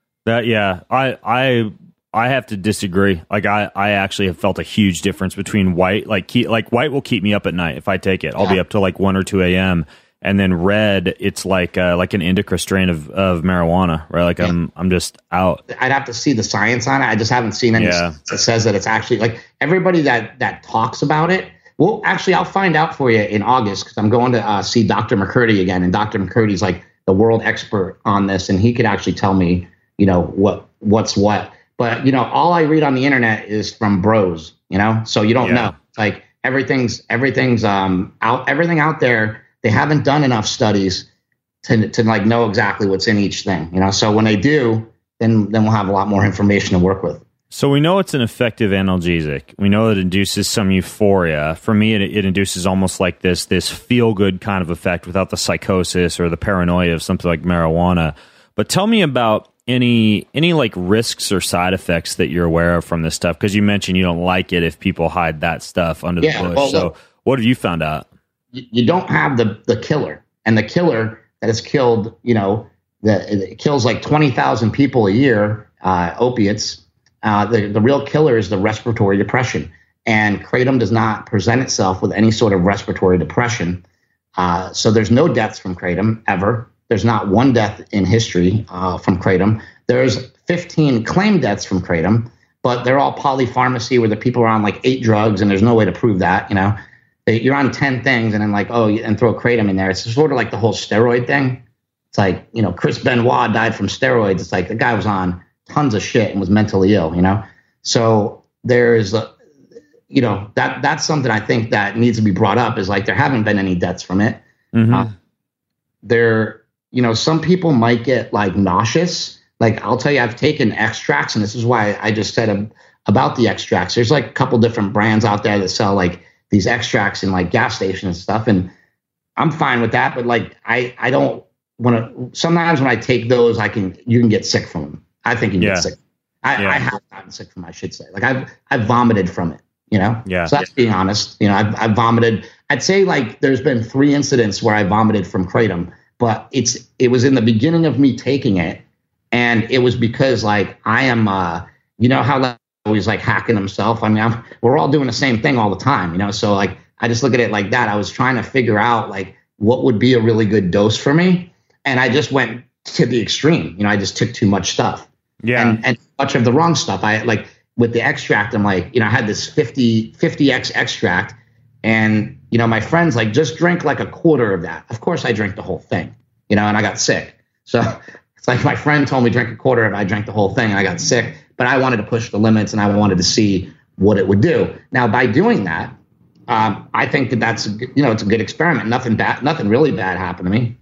I have to disagree. Like I actually have felt a huge difference between white. Like white will keep me up at night if I take it. I'll be up till like 1 or 2 a.m. And then red, it's like an indica strain of marijuana, right? Like I'm just out. I'd have to see the science on it. I just haven't seen any that says that it's actually like everybody that talks about it. Well, actually, I'll find out for you in August because I'm going to see Dr. McCurdy again, and Dr. McCurdy's like the world expert on this, and he could actually tell me, you know, what's what. But you know, all I read on the internet is from bros, you know, so you don't know. Like everything's everything out there. They haven't done enough studies to like know exactly what's in each thing, you know. So when they do, then we'll have a lot more information to work with. So we know it's an effective analgesic. We know it induces some euphoria. For me, it induces almost like this feel good kind of effect without the psychosis or the paranoia of something like marijuana. But tell me about any like risks or side effects that you're aware of from this stuff, because you mentioned you don't like it if people hide that stuff under the bush. Well, so what have you found out? You don't have the killer, and the killer that has killed, you know, it kills like 20,000 people a year, opiates. The real killer is the respiratory depression, and kratom does not present itself with any sort of respiratory depression. So there's no deaths from kratom ever. There's not one death in history from kratom. There's 15 claimed deaths from kratom, but they're all polypharmacy where the people are on like 8 drugs, and there's no way to prove that, you know. You're on 10 things and then like, and throw kratom in there. It's sort of like the whole steroid thing. It's like, you know, Chris Benoit died from steroids. It's like the guy was on tons of shit and was mentally ill, you know? So there's, you know, that's something I think that needs to be brought up is like, there haven't been any deaths from it. Mm-hmm. You know, some people might get like nauseous. Like I'll tell you, I've taken extracts, and this is why I just said about the extracts. There's like a couple different brands out there that sell like these extracts in like gas stations and stuff. And I'm fine with that. But like, I don't want to, sometimes when I take those, you can get sick from them. I think you can get sick. I have gotten sick from, I should say. Like I've vomited from it, you know? Yeah. So that's being honest. You know, I've vomited. I'd say like there's been 3 incidents where I vomited from kratom, but it was in the beginning of me taking it. And it was because like I am, you know how like, always like hacking himself. I mean, we're all doing the same thing all the time, you know? So like, I just look at it like that. I was trying to figure out like what would be a really good dose for me. And I just went to the extreme. You know, I just took too much stuff. Yeah. And much of the wrong stuff. I like with the extract, I'm like, you know, I had this 50x extract, and, you know, my friends like, just drink like a quarter of that. Of course I drank the whole thing, you know, and I got sick. So it's like my friend told me drink a quarter of it. I drank the whole thing and I got sick. But I wanted to push the limits, and I wanted to see what it would do. Now, by doing that, I think that's, it's a good experiment. Nothing really bad happened to me,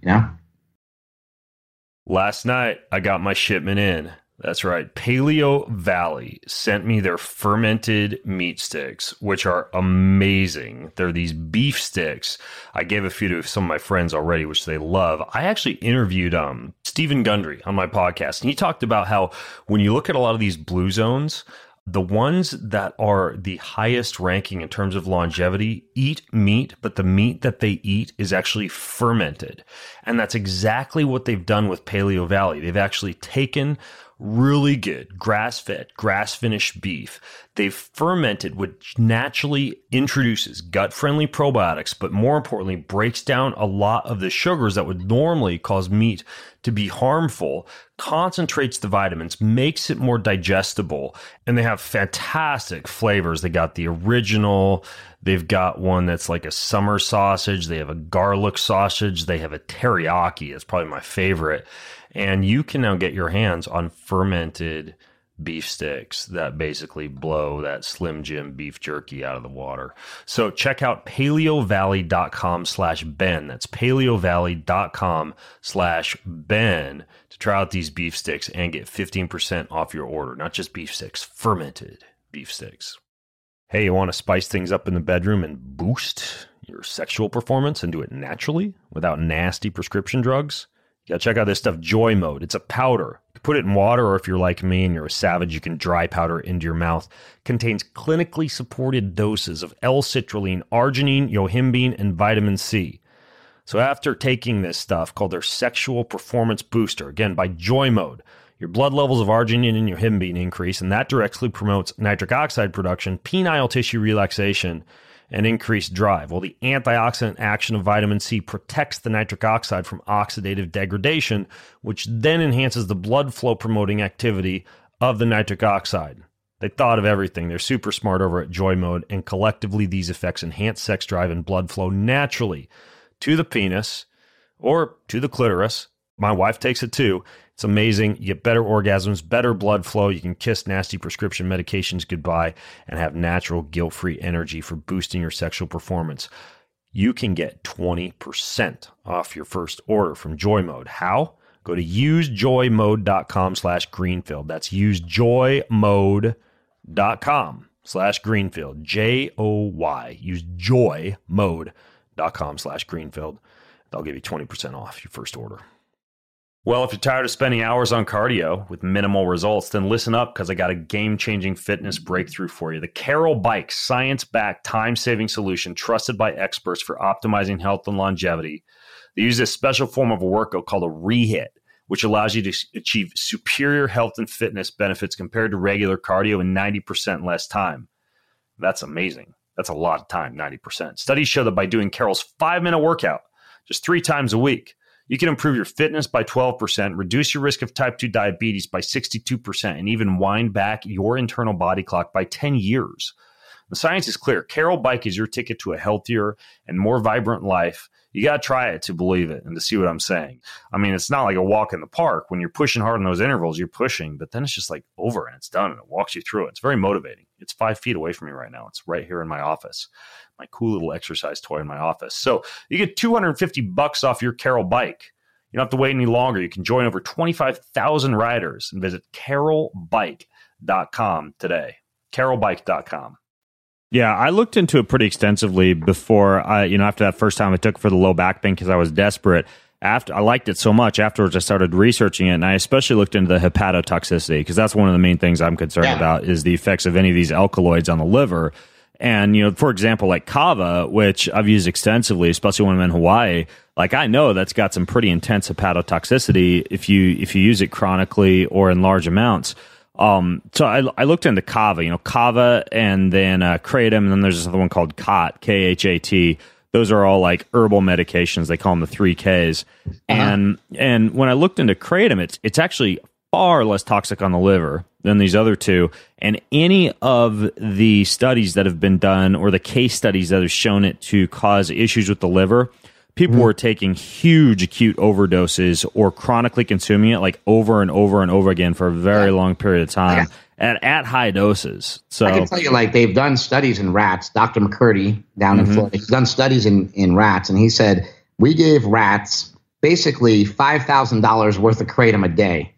Last night, I got my shipment in. That's right. Paleo Valley sent me their fermented meat sticks, which are amazing. They're these beef sticks. I gave a few to some of my friends already, which they love. I actually interviewed Stephen Gundry on my podcast, and he talked about how when you look at a lot of these blue zones, the ones that are the highest ranking in terms of longevity eat meat, but the meat that they eat is actually fermented. And that's exactly what they've done with Paleo Valley. They've actually taken really good grass-fed, grass-finished beef. They've fermented, which naturally introduces gut-friendly probiotics, but more importantly, breaks down a lot of the sugars that would normally cause meat to be harmful, concentrates the vitamins, makes it more digestible, and they have fantastic flavors. They got the original, they've got one that's like a summer sausage, they have a garlic sausage, they have a teriyaki, it's probably my favorite. And you can now get your hands on fermented beef sticks that basically blow that Slim Jim beef jerky out of the water. So check out paleovalley.com/Ben. That's paleovalley.com/Ben to try out these beef sticks and get 15% off your order. Not just beef sticks, fermented beef sticks. Hey, you want to spice things up in the bedroom and boost your sexual performance and do it naturally without nasty prescription drugs? You gotta check out this stuff, Joy Mode. It's a powder. You can put it in water, or if you're like me and you're a savage, you can dry powder into your mouth. Contains clinically supported doses of L-citrulline, arginine, yohimbine, and vitamin C. So after taking this stuff called their Sexual Performance Booster, again, by Joy Mode, your blood levels of arginine and yohimbine increase, and that directly promotes nitric oxide production, penile tissue relaxation, and increased drive. Well, the antioxidant action of vitamin C protects the nitric oxide from oxidative degradation, which then enhances the blood flow promoting activity of the nitric oxide. They thought of everything. They're super smart over at Joy Mode, and collectively these effects enhance sex drive and blood flow naturally to the penis or to the clitoris. My wife takes it too. It's amazing. You get better orgasms, better blood flow. You can kiss nasty prescription medications goodbye and have natural, guilt-free energy for boosting your sexual performance. You can get 20% off your first order from Joy Mode. How? Go to usejoymode.com/Greenfield. That's usejoymode.com/Greenfield. JOY. Use joymode.com/Greenfield. They'll give you 20% off your first order. Well, if you're tired of spending hours on cardio with minimal results, then listen up, because I got a game-changing fitness breakthrough for you. The Carol Bike, science-backed, time-saving solution trusted by experts for optimizing health and longevity. They use this special form of a workout called a rehit, which allows you to achieve superior health and fitness benefits compared to regular cardio in 90% less time. That's amazing. That's a lot of time, 90%. Studies show that by doing Carol's 5-minute workout just 3 times a week, you can improve your fitness by 12%, reduce your risk of type 2 diabetes by 62%, and even wind back your internal body clock by 10 years. The science is clear. Carol Bike is your ticket to a healthier and more vibrant life. You got to try it to believe it and to see what I'm saying. I mean, it's not like a walk in the park. When you're pushing hard in those intervals, you're pushing, but then it's just like over and it's done and it walks you through it. It's very motivating. It's 5 feet away from me right now. It's right here in my office. My cool little exercise toy in my office. So you get $250 off your Carol Bike. You don't have to wait any longer. You can join over 25,000 riders and visit carolbike.com today. carolbike.com. Yeah, I looked into it pretty extensively before after that first time I took for the low back pain because I was desperate. After I liked it so much, afterwards I started researching it, and I especially looked into the hepatotoxicity, because that's one of the main things I'm concerned about, is the effects of any of these alkaloids on the liver. And, for example, like kava, which I've used extensively, especially when I'm in Hawaii, like I know that's got some pretty intense hepatotoxicity if you use it chronically or in large amounts. So I looked into kava, kava, and then kratom, and then there's this other one called KHAT, KHAT. Those are all like herbal medications. They call them the 3Ks. And when I looked into kratom, it's actually far less toxic on the liver than these other two. And any of the studies that have been done, or the case studies that have shown it to cause issues with the liver, people were taking huge acute overdoses or chronically consuming it like over and over and over again for a very long period of time. at high doses. So I can tell you, like, they've done studies in rats. Dr. McCurdy down in Florida, he's done studies in rats, and he said we gave rats basically $5,000 worth of kratom a day,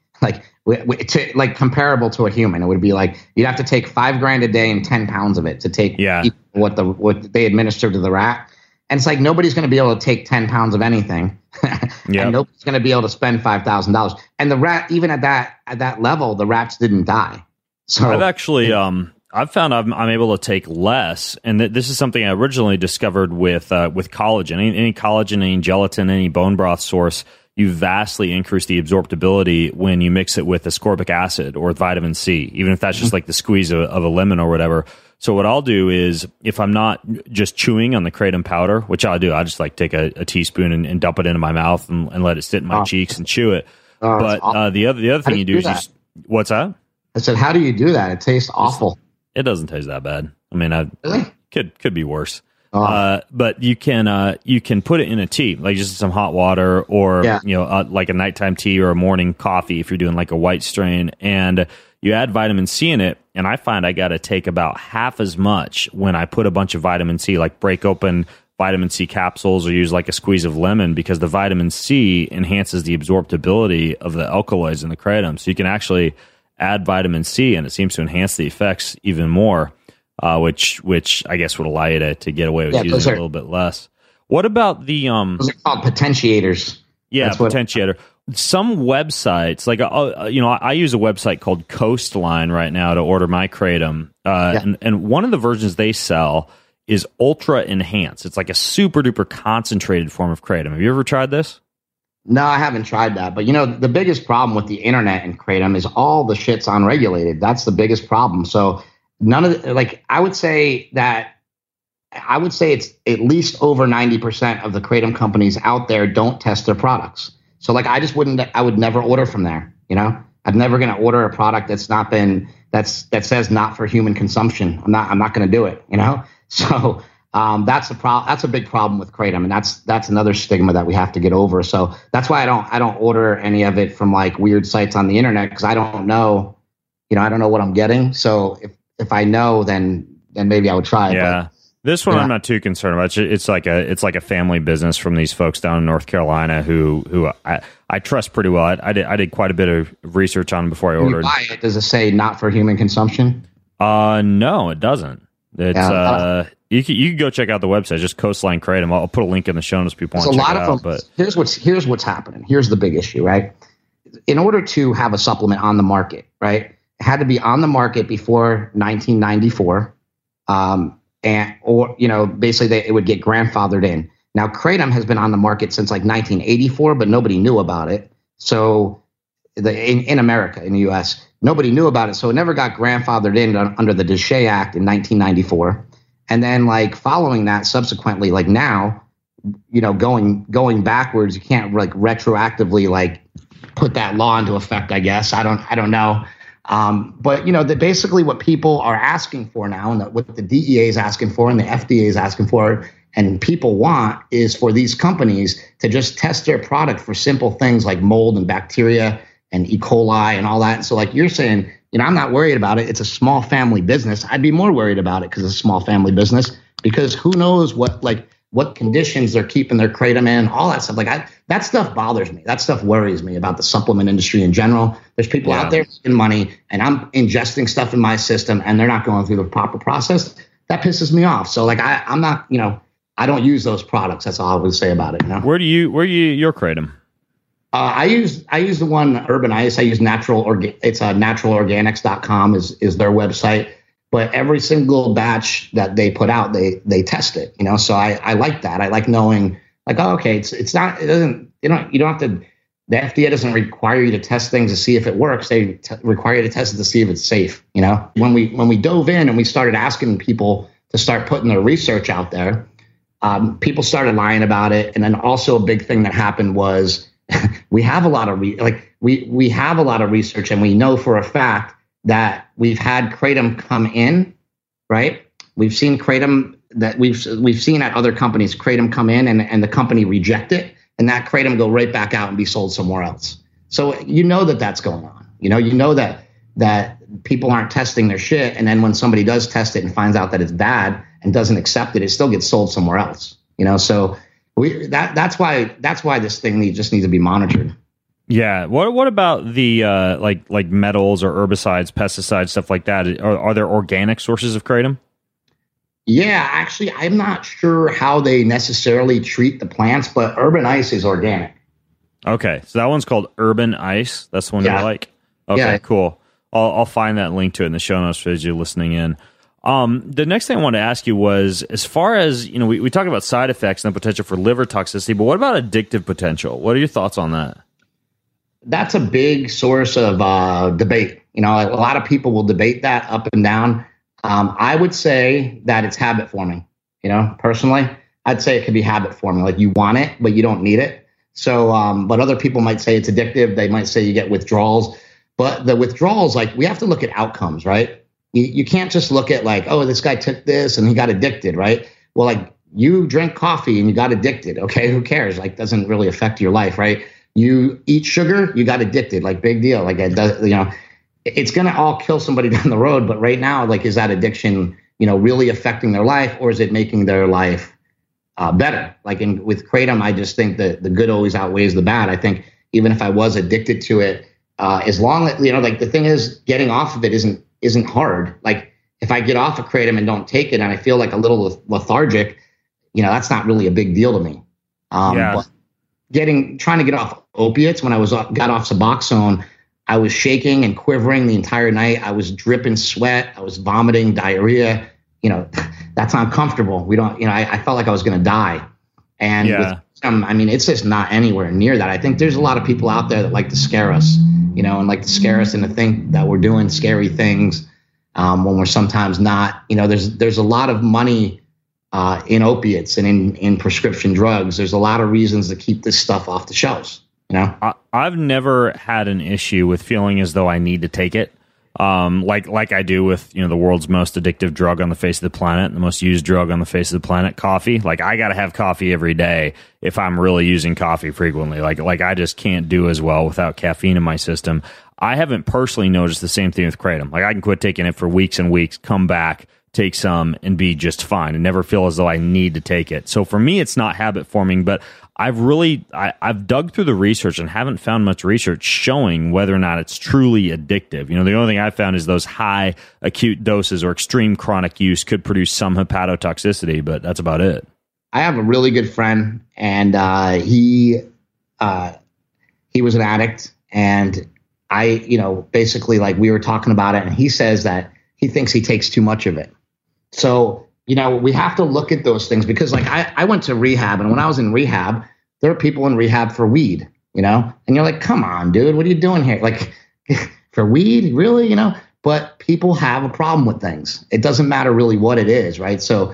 like comparable to a human. It would be like you'd have to take $5,000 a day and 10 pounds of it to take what they administered to the rat. And it's like nobody's going to be able to take 10 pounds of anything, and nobody's going to be able to spend $5,000. And the rat, even at that level, the rats didn't die. So I've actually I've found I'm able to take less, and this is something I originally discovered with collagen. Any collagen, any gelatin, any bone broth source, you vastly increase the absorptibility when you mix it with ascorbic acid or with vitamin C, even if that's just like the squeeze of a lemon or whatever. So what I'll do is, if I'm not just chewing on the kratom powder, which I'll do, I'll just like take a teaspoon and dump it into my mouth and let it sit in my cheeks and chew it. But the other thing you do is what's that? I said, how do you do that? It tastes awful. It doesn't taste that bad. I mean, really? Could be worse. But you can put it in a tea, like just some hot water, or like a nighttime tea or a morning coffee if you're doing like a white strain, and you add vitamin C in it. And I find I got to take about half as much when I put a bunch of vitamin C, like break open vitamin C capsules or use like a squeeze of lemon, because the vitamin C enhances the absorptibility of the alkaloids in the kratom. So you can actually add vitamin C, and it seems to enhance the effects even more, which I guess would allow you to get away with using a little bit less. What about the those are called potentiators. Yeah, potentiator. Some websites, like I use a website called Coastline right now to order my kratom, and one of the versions they sell is ultra enhanced. It's like a super duper concentrated form of kratom. Have you ever tried this? No, I haven't tried that. But, the biggest problem with the internet and kratom is all the shit's unregulated. That's the biggest problem. So none of I would say it's at least over 90% of the kratom companies out there don't test their products. So I would never order from there. I'm never going to order a product that says not for human consumption. I'm not going to do it, So that's a big problem with kratom, and that's another stigma that we have to get over. So that's why I don't order any of it from like weird sites on the internet, because I don't know, I don't know what I'm getting. So if I know, then maybe I would try it. Yeah. But, this one I'm not too concerned about. It's like a family business from these folks down in North Carolina who I trust pretty well. I did quite a bit of research on them before I ordered. Buy it, does it say not for human consumption? No, it doesn't. It's you can go check out the website, just Coastline Kratom. I'll put a link in the show notes if people want to check it out. But here's what's happening. Here's the big issue, right? In order to have a supplement on the market, right, it had to be on the market before 1994. Basically it would get grandfathered in. Now, kratom has been on the market since like 1984, but nobody knew about it. So in America, in the U.S., nobody knew about it. So it never got grandfathered in under the Deshay Act in 1994. And then like following that, subsequently, like now, going backwards, you can't like retroactively like put that law into effect, I guess. I don't know. But basically what people are asking for now, and what the DEA is asking for and the FDA is asking for, and people want, is for these companies to just test their product for simple things like mold and bacteria and E. coli and all that. And so like you're saying, I'm not worried about it. It's a small family business. I'd be more worried about it because it's a small family business, because who knows what conditions they're keeping their kratom in, all that stuff. That stuff bothers me. That stuff worries me about the supplement industry in general. There's people out there making money, and I'm ingesting stuff in my system, and they're not going through the proper process. That pisses me off. So I'm not, I don't use those products. That's all I would say about it. Where do you your kratom? I use the one Urban Ice. I use it's naturalorganics.com is their website. But every single batch that they put out, they test it, So I like that. I like knowing, it's not, it doesn't, you don't have to. The FDA doesn't require you to test things to see if it works. They require you to test it to see if it's safe. When we dove in and we started asking people to start putting their research out there, people started lying about it. And then also a big thing that happened was we have a lot of we have a lot of research, and we know for a fact that we've had kratom come in, right? We've seen kratom that we've seen at other companies, kratom come in and the company reject it, and that kratom go right back out and be sold somewhere else. So that's going on. You know that people aren't testing their shit. And then when somebody does test it and finds out that it's bad and doesn't accept it, it still gets sold somewhere else, you know? So that's why this thing just needs to be monitored. Yeah. What about the like metals or herbicides, pesticides, stuff like that? Are there organic sources of kratom? Yeah, actually, I'm not sure how they necessarily treat the plants, but Urban Ice is organic. Okay, so that one's called Urban Ice. That's the one you like? Okay, yeah. Cool. I'll find that link to it in the show notes for you listening in. The next thing I wanted to ask you was, as far as, you know, we talked about side effects and the potential for liver toxicity, but what about addictive potential? What are your thoughts on that? That's a big source of debate. You know, a lot of people will debate that up and down. I would say that it's habit forming. You know, personally, I'd say it could be habit forming. Like, you want it, but you don't need it. So, but other people might say it's addictive. They might say you get withdrawals. But the withdrawals, like, we have to look at outcomes, right? You can't just look at like, oh, this guy took this and he got addicted, right? Well, like, you drank coffee and you got addicted. Okay, who cares? Like, doesn't really affect your life, right? You eat sugar, you got addicted. Like, big deal. Like, it does, you know, it's gonna all kill somebody down the road. But right now, like, is that addiction, you know, really affecting their life, or is it making their life better? Like, with kratom, I just think that the good always outweighs the bad. I think even if I was addicted to it, as long as, you know, like, the thing is, getting off of it isn't hard. Like, if I get off of kratom and don't take it and I feel like a little lethargic, you know, that's not really a big deal to me. But trying to get off opiates, when I got off Suboxone, I was shaking and quivering the entire night. I was dripping sweat. I was vomiting, diarrhea. You know, that's uncomfortable. We don't, you know, I felt like I was going to die. And with I mean, it's just not anywhere near that. I think there's a lot of people out there that like to scare us, you know, and like to scare us into think that we're doing scary things when we're sometimes not. You know, there's a lot of money in opiates and in prescription drugs. There's a lot of reasons to keep this stuff off the shelves. You know, I've never had an issue with feeling as though I need to take it. Like I do with, you know, the world's most addictive drug on the face of the planet, the most used drug on the face of the planet, coffee. Like, I got to have coffee every day if I'm really using coffee frequently. Like I just can't do as well without caffeine in my system. I haven't personally noticed the same thing with kratom. Like, I can quit taking it for weeks and weeks, come back, take some, and be just fine, and never feel as though I need to take it. So for me, it's not habit forming, but I've dug through the research and haven't found much research showing whether or not it's truly addictive. You know, the only thing I found is those high acute doses or extreme chronic use could produce some hepatotoxicity, but that's about it. I have a really good friend, and he was an addict, and I, you know, basically, like, we were talking about it, and he says that he thinks he takes too much of it. So, you know, we have to look at those things, because, like, I went to rehab, and when I was in rehab, there are people in rehab for weed, you know, and you're like, come on, dude, what are you doing here? Like, for weed, really, you know? But people have a problem with things. It doesn't matter really what it is, right? So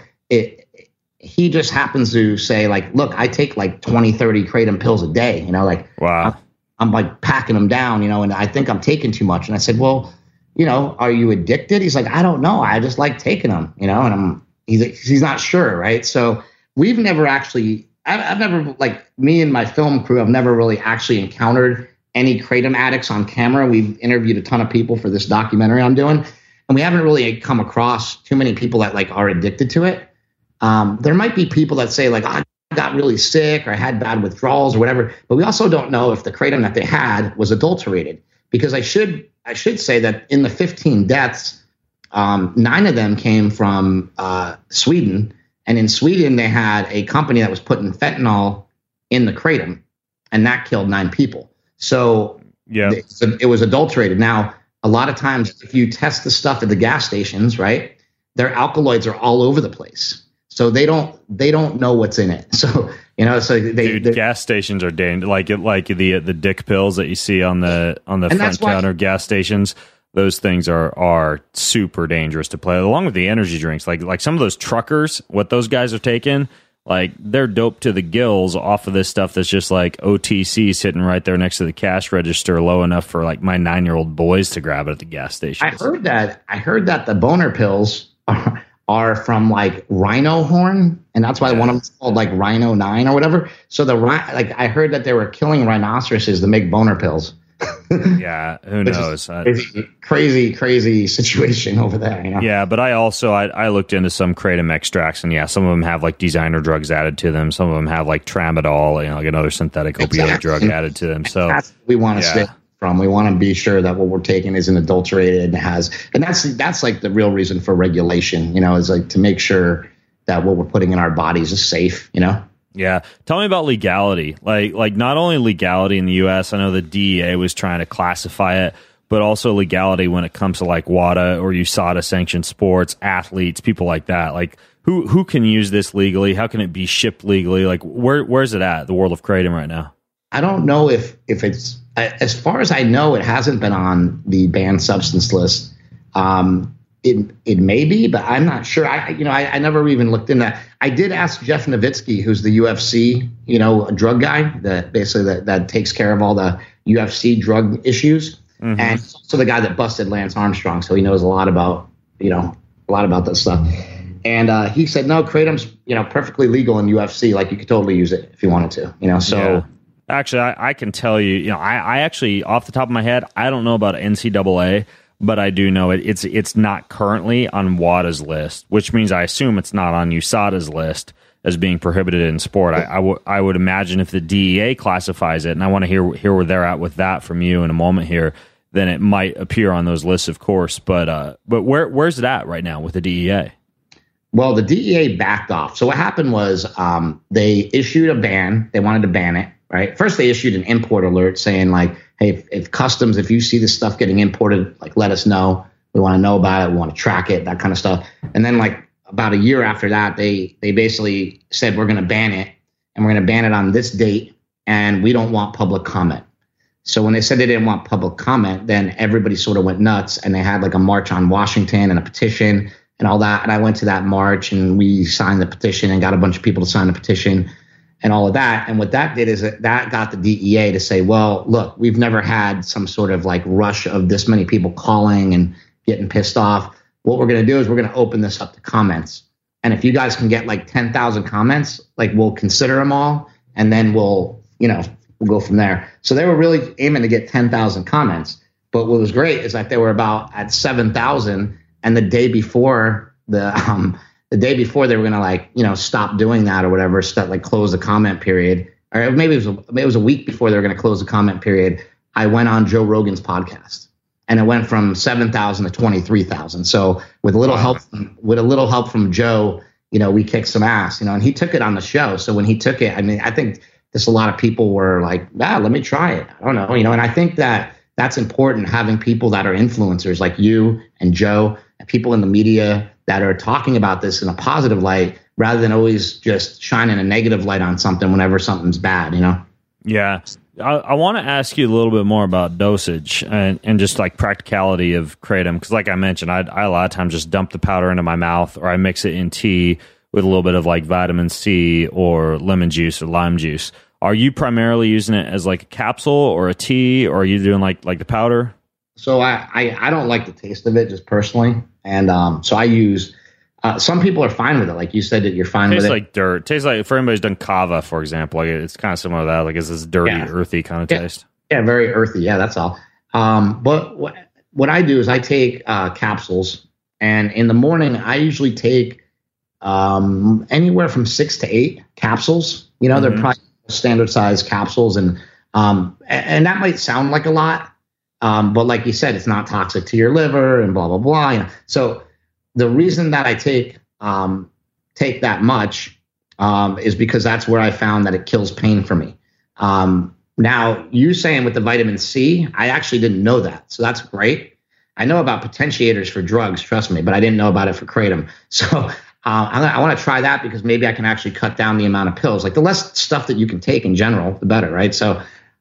he just happens to say, like, look, I take like 20, 30 kratom pills a day, you know, like, wow. I'm like packing them down, you know, and I think I'm taking too much. And I said, well, you know, are you addicted? He's like, I don't know. I just like taking them, you know, and he's not sure. Right. So we've never actually, I've never, like, me and my film crew, I've never really actually encountered any kratom addicts on camera. We've interviewed a ton of people for this documentary I'm doing, and we haven't really come across too many people that, like, are addicted to it. There might be people that say, like, oh, I got really sick or I had bad withdrawals or whatever, but we also don't know if the kratom that they had was adulterated, because I should say that in the 15 deaths, 9 of them came from Sweden. And in Sweden, they had a company that was putting fentanyl in the kratom, and that killed 9 people. So yeah, it was adulterated. Now, a lot of times, if you test the stuff at the gas stations, right, their alkaloids are all over the place. So they don't know what's in it. So, you know, so gas stations are dangerous. Like the dick pills that you see on the front counter gas stations. Those things are super dangerous to play, along with the energy drinks. Like some of those truckers, what those guys are taking, like, they're doped to the gills off of this stuff that's just like OTC sitting right there next to the cash register, low enough for, like, my 9-year-old boys to grab it at the gas station. I heard that the boner pills are from, like, rhino horn, and that's why one of them's called, like, Rhino 9 or whatever. So I heard that they were killing rhinoceroses to make boner pills. Yeah, who knows? Crazy situation over there. You know? Yeah, but I looked into some kratom extracts, and yeah, some of them have like designer drugs added to them. Some of them have like tramadol, like another synthetic opioid drug added to them. So that's what we want to stay from. We want to be sure that what we're taking isn't adulterated and that's like the real reason for regulation. Is like to make sure that what we're putting in our bodies is safe. Yeah. Tell me about legality. Like not only legality in the U.S., I know the DEA was trying to classify it, but also legality when it comes to like WADA or USADA sanctioned sports, athletes, people like that. Like who can use this legally? How can it be shipped legally? Like where's it at, the world of kratom right now? I don't know if it's, as far as I know, it hasn't been on the banned substance list. It may be, but I'm not sure. I never even looked into that. I did ask Jeff Nowitzki, who's the UFC, a drug guy that takes care of all the UFC drug issues. Mm-hmm. And also the guy that busted Lance Armstrong. So he knows a lot about this stuff. And he said, no, kratom's, perfectly legal in UFC. Like you could totally use it if you wanted to, so. Yeah. Actually, I can tell you, I actually, off the top of my head, I don't know about NCAA, but I do know it's not currently on WADA's list, which means I assume it's not on USADA's list as being prohibited in sport. I would imagine if the DEA classifies it, and I want to hear where they're at with that from you in a moment here, then it might appear on those lists, of course. But where's it at right now with the DEA? Well, the DEA backed off. So what happened was they issued a ban. They wanted to ban it. Right. First, they issued an import alert saying like, hey, if customs, if you see this stuff getting imported, like, let us know. We want to know about it. We want to track it, that kind of stuff. And then like about a year after that, they basically said, we're going to ban it, and we're going to ban it on this date. And we don't want public comment. So when they said they didn't want public comment, then everybody sort of went nuts, and they had like a march on Washington and a petition and all that. And I went to that march, and we signed the petition and got a bunch of people to sign the petition and all of that. And what that did is that got the DEA to say, well, look, we've never had some sort of like rush of this many people calling and getting pissed off. What we're going to do is we're going to open this up to comments. And if you guys can get like 10,000 comments, like we'll consider them all. And then we'll go from there. So they were really aiming to get 10,000 comments. But what was great is that they were about at 7,000. And the day before they were going to stop doing that or whatever, close the comment period, or maybe it was a week before they were going to close the comment period. I went on Joe Rogan's podcast, and it went from 7,000 to 23,000. So with a little help from Joe, we kicked some ass, and he took it on the show. So when he took it, I mean, I think a lot of people were like, let me try it. I don't know, and I think that's important, having people that are influencers like you and Joe, and people in the media that are talking about this in a positive light rather than always just shining a negative light on something whenever something's bad, Yeah. I want to ask you a little bit more about dosage and just like practicality of kratom. Because like I mentioned, I a lot of times just dump the powder into my mouth, or I mix it in tea with a little bit of like vitamin C or lemon juice or lime juice. Are you primarily using it as like a capsule or a tea, or are you doing like the powder? So I don't like the taste of it, just personally. And so I use, some people are fine with it. Like you said that you're fine with it. Tastes like dirt. Tastes like, for anybody's done kava, for example, like it's kind of similar to that. Like it's this dirty, earthy kind of taste. Yeah, very earthy. Yeah, that's all. But what I do is I take capsules, and in the morning I usually take anywhere from 6 to 8 capsules. They're probably standard size capsules, and that might sound like a lot. But like you said, it's not toxic to your liver and blah, blah, blah. So the reason that I take that much is because that's where I found that it kills pain for me. Now, you saying with the vitamin C, I actually didn't know that. So that's great. I know about potentiators for drugs, trust me, but I didn't know about it for kratom. So I want to try that, because maybe I can actually cut down the amount of pills. Like the less stuff that you can take in general, the better, right? So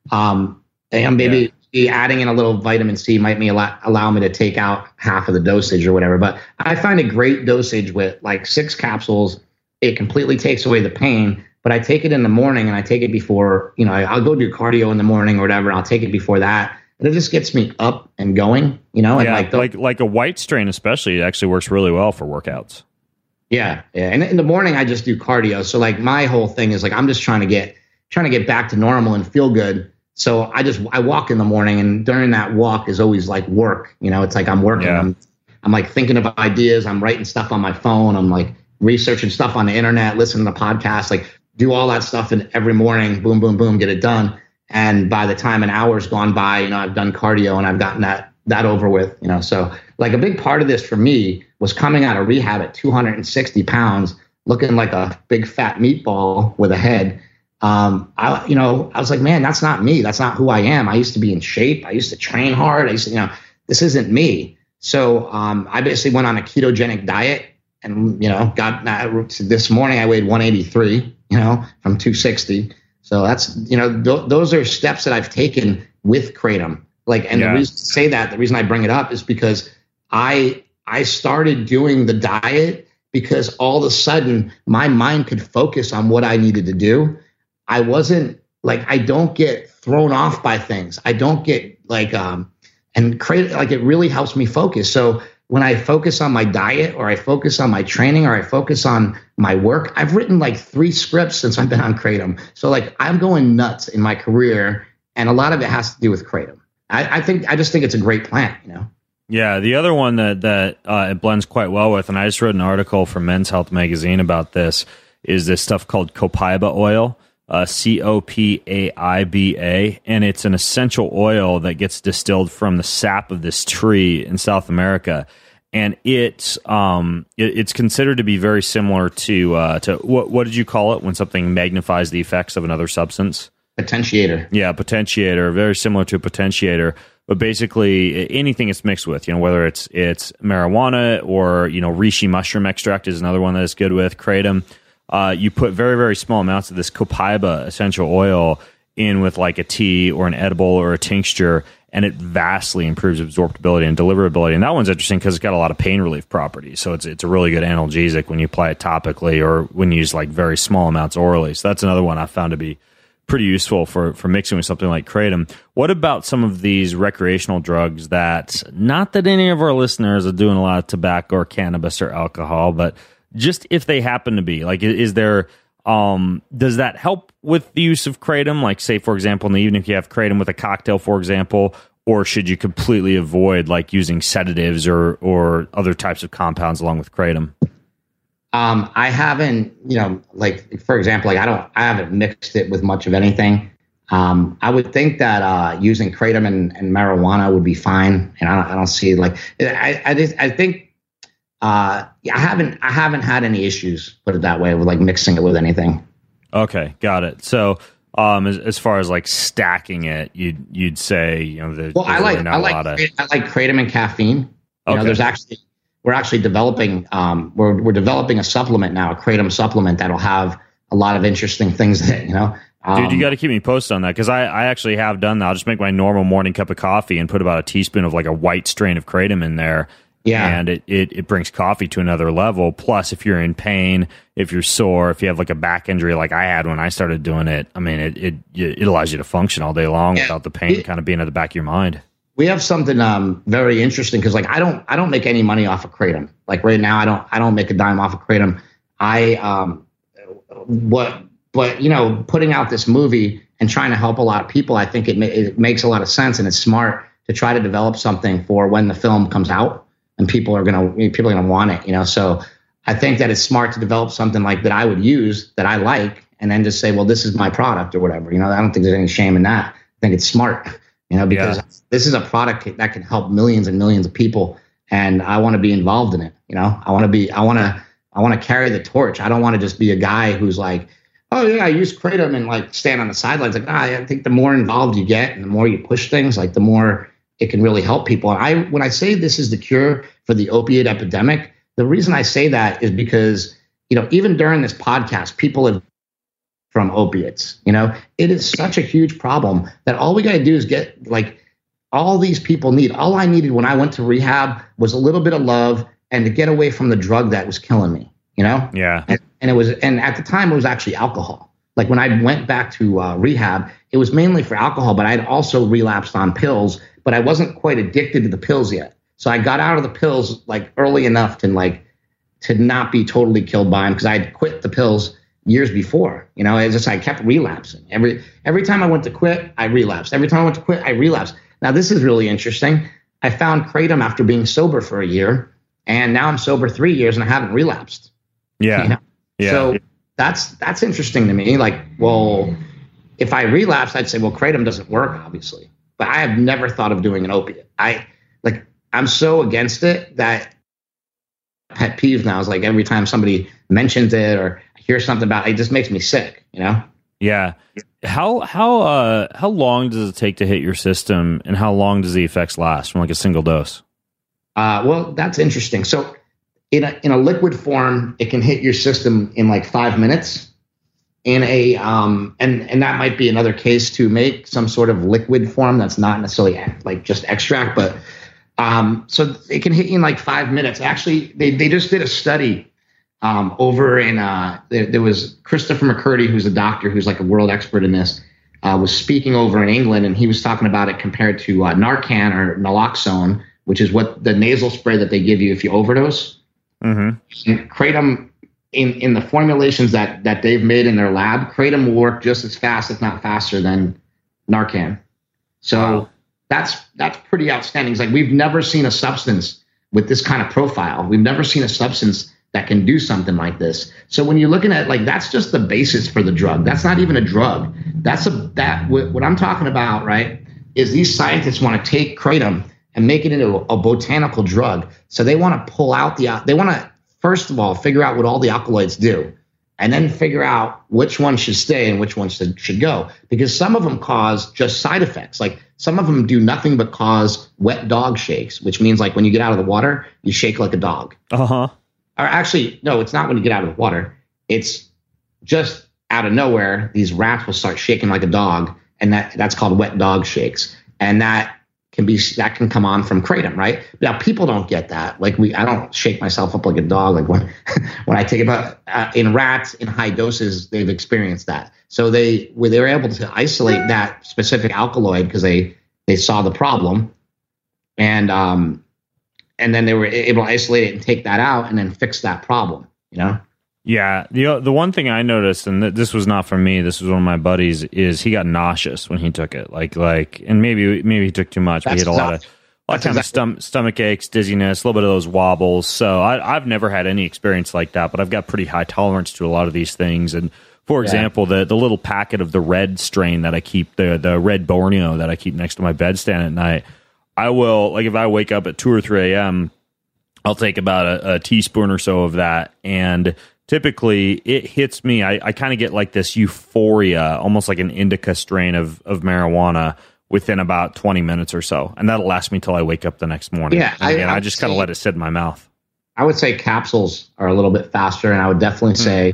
maybe adding in a little vitamin C might allow me to take out half of the dosage or whatever. But I find a great dosage with like 6 capsules. It completely takes away the pain. But I take it in the morning, and I take it before, I'll go do cardio in the morning or whatever. And I'll take it before that. And it just gets me up and going, and like a white strain especially, it actually works really well for workouts. Yeah. And in the morning, I just do cardio. So like my whole thing is like, I'm just trying to get back to normal and feel good. So I walk in the morning, and during that walk is always like work. It's like I'm working. Yeah. I'm like thinking of ideas. I'm writing stuff on my phone. I'm like researching stuff on the internet, listening to podcasts, like do all that stuff. And every morning, boom, boom, boom, get it done. And by the time an hour's gone by, I've done cardio and I've gotten that over with, So like a big part of this for me was coming out of rehab at 260 pounds, looking like a big fat meatball with a head. I was like, man, that's not me. That's not who I am. I used to be in shape. I used to train hard. This isn't me. So I basically went on a ketogenic diet and, this morning I weighed 183, from 260. So that's, those are steps that I've taken with Kratom. The reason I bring it up is because I started doing the diet because all of a sudden my mind could focus on what I needed to do. I wasn't I don't get thrown off by things. I don't get and Kratom, it really helps me focus. So when I focus on my diet or I focus on my training or I focus on my work, I've written 3 scripts since I've been on Kratom. So I'm going nuts in my career, and a lot of it has to do with Kratom. I just think it's a great plant, Yeah, the other one that it blends quite well with, and I just wrote an article for Men's Health magazine about this, is this stuff called copaiba oil. Copaiba, and it's an essential oil that gets distilled from the sap of this tree in South America, and it's considered to be very similar to what did you call it when something magnifies the effects of another substance? Potentiator. Yeah, potentiator, very similar to a potentiator, but basically anything it's mixed with, whether it's marijuana or reishi mushroom extract is another one that is good with Kratom. You put very, very small amounts of this copaiba essential oil in with a tea or an edible or a tincture, and it vastly improves absorptibility and deliverability. And that one's interesting because it's got a lot of pain relief properties. So it's a really good analgesic when you apply it topically or when you use very small amounts orally. So that's another one I found to be pretty useful for mixing with something like Kratom. What about some of these recreational drugs that, not that any of our listeners are doing a lot of tobacco or cannabis or alcohol, but just if they happen to be, is there, does that help with the use of Kratom? Say, for example, in the evening, if you have Kratom with a cocktail, for example, or should you completely avoid using sedatives or other types of compounds along with Kratom? I haven't, for example, I haven't mixed it with much of anything. I would think that using Kratom and marijuana would be fine, and I don't see I think. I haven't had any issues, put it that way, with mixing it with anything. Okay, got it. So, as far as stacking it, you'd say I like Kratom and caffeine. We're actually developing we're developing a supplement now, a Kratom supplement that'll have a lot of interesting things in it. Dude, you got to keep me posted on that because I actually have done that. I'll just make my normal morning cup of coffee and put about a teaspoon of a white strain of Kratom in there. Yeah. And it brings coffee to another level. Plus, if you're in pain, if you're sore, if you have a back injury like I had when I started doing it, I mean, it allows you to function all day long without the pain kind of being at the back of your mind. We have something very interesting because I don't make any money off of Kratom. Right now, I don't make a dime off of Kratom. But putting out this movie and trying to help a lot of people, I think it makes a lot of sense, and it's smart to try to develop something for when the film comes out. And people are gonna want it, So I think that it's smart to develop something that I would use that I like, and then just say, well, this is my product or whatever. I don't think there's any shame in that. I think it's smart, because this is a product that can help millions and millions of people, and I want to be involved in it. I want to carry the torch. I don't want to just be a guy who's oh yeah, I use Kratom and stand on the sidelines. I think the more involved you get and the more you push things, the more it can really help people. And when I say this is the cure for the opiate epidemic, the reason I say that is because, even during this podcast, people have from opiates. It is such a huge problem that all we got to do is get all these people need. All I needed when I went to rehab was a little bit of love and to get away from the drug that was killing me, Yeah. And at the time it was actually alcohol. When I went back to rehab, it was mainly for alcohol, but I'd also relapsed on pills, but I wasn't quite addicted to the pills yet. So I got out of the pills early enough to not be totally killed by them because I had quit the pills years before. You know, it's just I kept relapsing. Every time I went to quit, I relapsed. Every time I went to quit, I relapsed. Now this is really interesting. I found kratom after being sober for a year, and now I'm sober 3 years and I haven't relapsed. Yeah. You know? Yeah. So that's interesting to me. Like, well, if I relapse, I'd say, well, kratom doesn't work, obviously. But I have never thought of doing an opiate. I'm so against it that pet peeve now is like every time somebody mentions it or I hear something about it, it just makes me sick, you know? Yeah. How long does it take to hit your system, and how long does the effects last from like a single dose? Well, that's interesting. So in a liquid form, it can hit your system in like 5 minutes. In a and that might be another case to make some sort of liquid form that's not necessarily like just extract, but so it can hit you in like 5 minutes. Actually, they just did a study over in there was Christopher McCurdy, who's a doctor who's like a world expert in this, was speaking over in England, and he was talking about it compared to Narcan or naloxone, which is what the nasal spray that they give you if you overdose. Mm-hmm. And kratom in the formulations that they've made in their lab, kratom will work just as fast, if not faster, than Narcan. So wow. That's pretty outstanding. It's like we've never seen a substance with this kind of profile. We've never seen a substance that can do something like this. So when you're looking at like, that's just the basis for the drug. That's not even a drug. What I'm talking about, right, is these scientists want to take kratom and make it into a botanical drug. So they want to pull out they want to, first of all, figure out what all the alkaloids do, and then figure out which one should stay and which one should go. Because some of them cause just side effects. Like some of them do nothing but cause wet dog shakes, which means like when you get out of the water, you shake like a dog. Uh-huh. Or actually, no, it's not when you get out of the water. It's just out of nowhere, these rats will start shaking like a dog, and that's called wet dog shakes. And that can come on from kratom, right? Now people don't get that. Like I don't shake myself up like a dog. Like when I take it, but in rats in high doses, they've experienced that. So they were able to isolate that specific alkaloid because they saw the problem, and then they were able to isolate it and take that out and then fix that problem, you know? Yeah. The one thing I noticed, and this was not from me, this was one of my buddies, is he got nauseous when he took it. Like, and maybe he took too much, but he had a lot of stomach aches, dizziness, a little bit of those wobbles. So I've never had any experience like that, but I've got pretty high tolerance to a lot of these things. And for example, the little packet of the red strain that I keep, the red Borneo that I keep next to my bedstand at night, I will, like if I wake up at 2 or 3 a.m., I'll take about a teaspoon or so of that, and typically it hits me. I kind of get like this euphoria, almost like an indica strain of marijuana within about 20 minutes or so. And that'll last me till I wake up the next morning. Yeah, and I just kind of let it sit in my mouth. I would say capsules are a little bit faster. And I would definitely say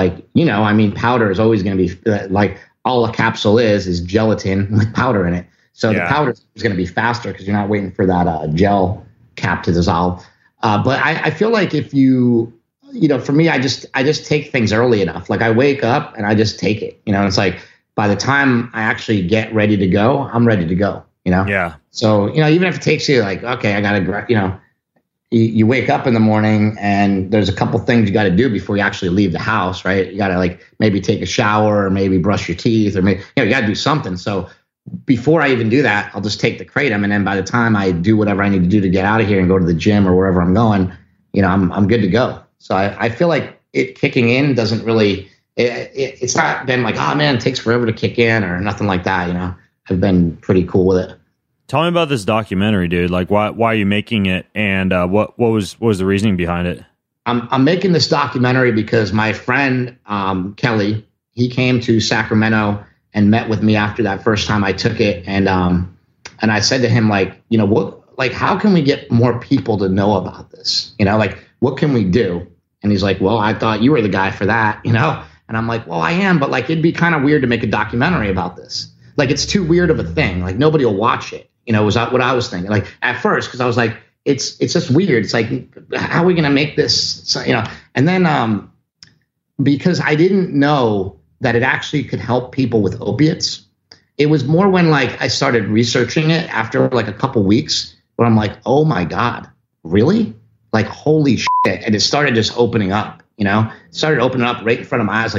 powder is always going to be like all a capsule is gelatin with powder in it. So the powder is going to be faster because you're not waiting for that gel cap to dissolve. But I feel like if for me, I just take things early enough. Like I wake up and I just take it, it's like by the time I actually get ready to go, I'm ready to go, Yeah. So, even if it takes you like, okay, I got to, you wake up in the morning and there's a couple things you got to do before you actually leave the house, right? You got to like maybe take a shower or maybe brush your teeth or maybe, you got to do something. So before I even do that, I'll just take the kratom. And then by the time I do whatever I need to do to get out of here and go to the gym or wherever I'm going, I'm good to go. So I feel like it kicking in doesn't really, it's not been like, oh man, it takes forever to kick in or nothing like that. I've been pretty cool with it. Tell me about this documentary, dude. Like why are you making it? And what was the reasoning behind it? I'm making this documentary because my friend, Kelly, he came to Sacramento and met with me after that first time I took it. And I said to him, like, how can we get more people to know about this? What can we do? And he's like, well, I thought you were the guy for that, And I'm like, well, I am, but like, it'd be kind of weird to make a documentary about this. Like, it's too weird of a thing. Like, nobody will watch it. Was what I was thinking. Like at first, because I was like, it's just weird. It's like, how are we going to make this? So, and then because I didn't know that it actually could help people with opiates. It was more when like I started researching it after like a couple weeks where I'm like, oh my God, really? Like, holy shit. And it started just opening up, it started opening up right in front of my eyes. Like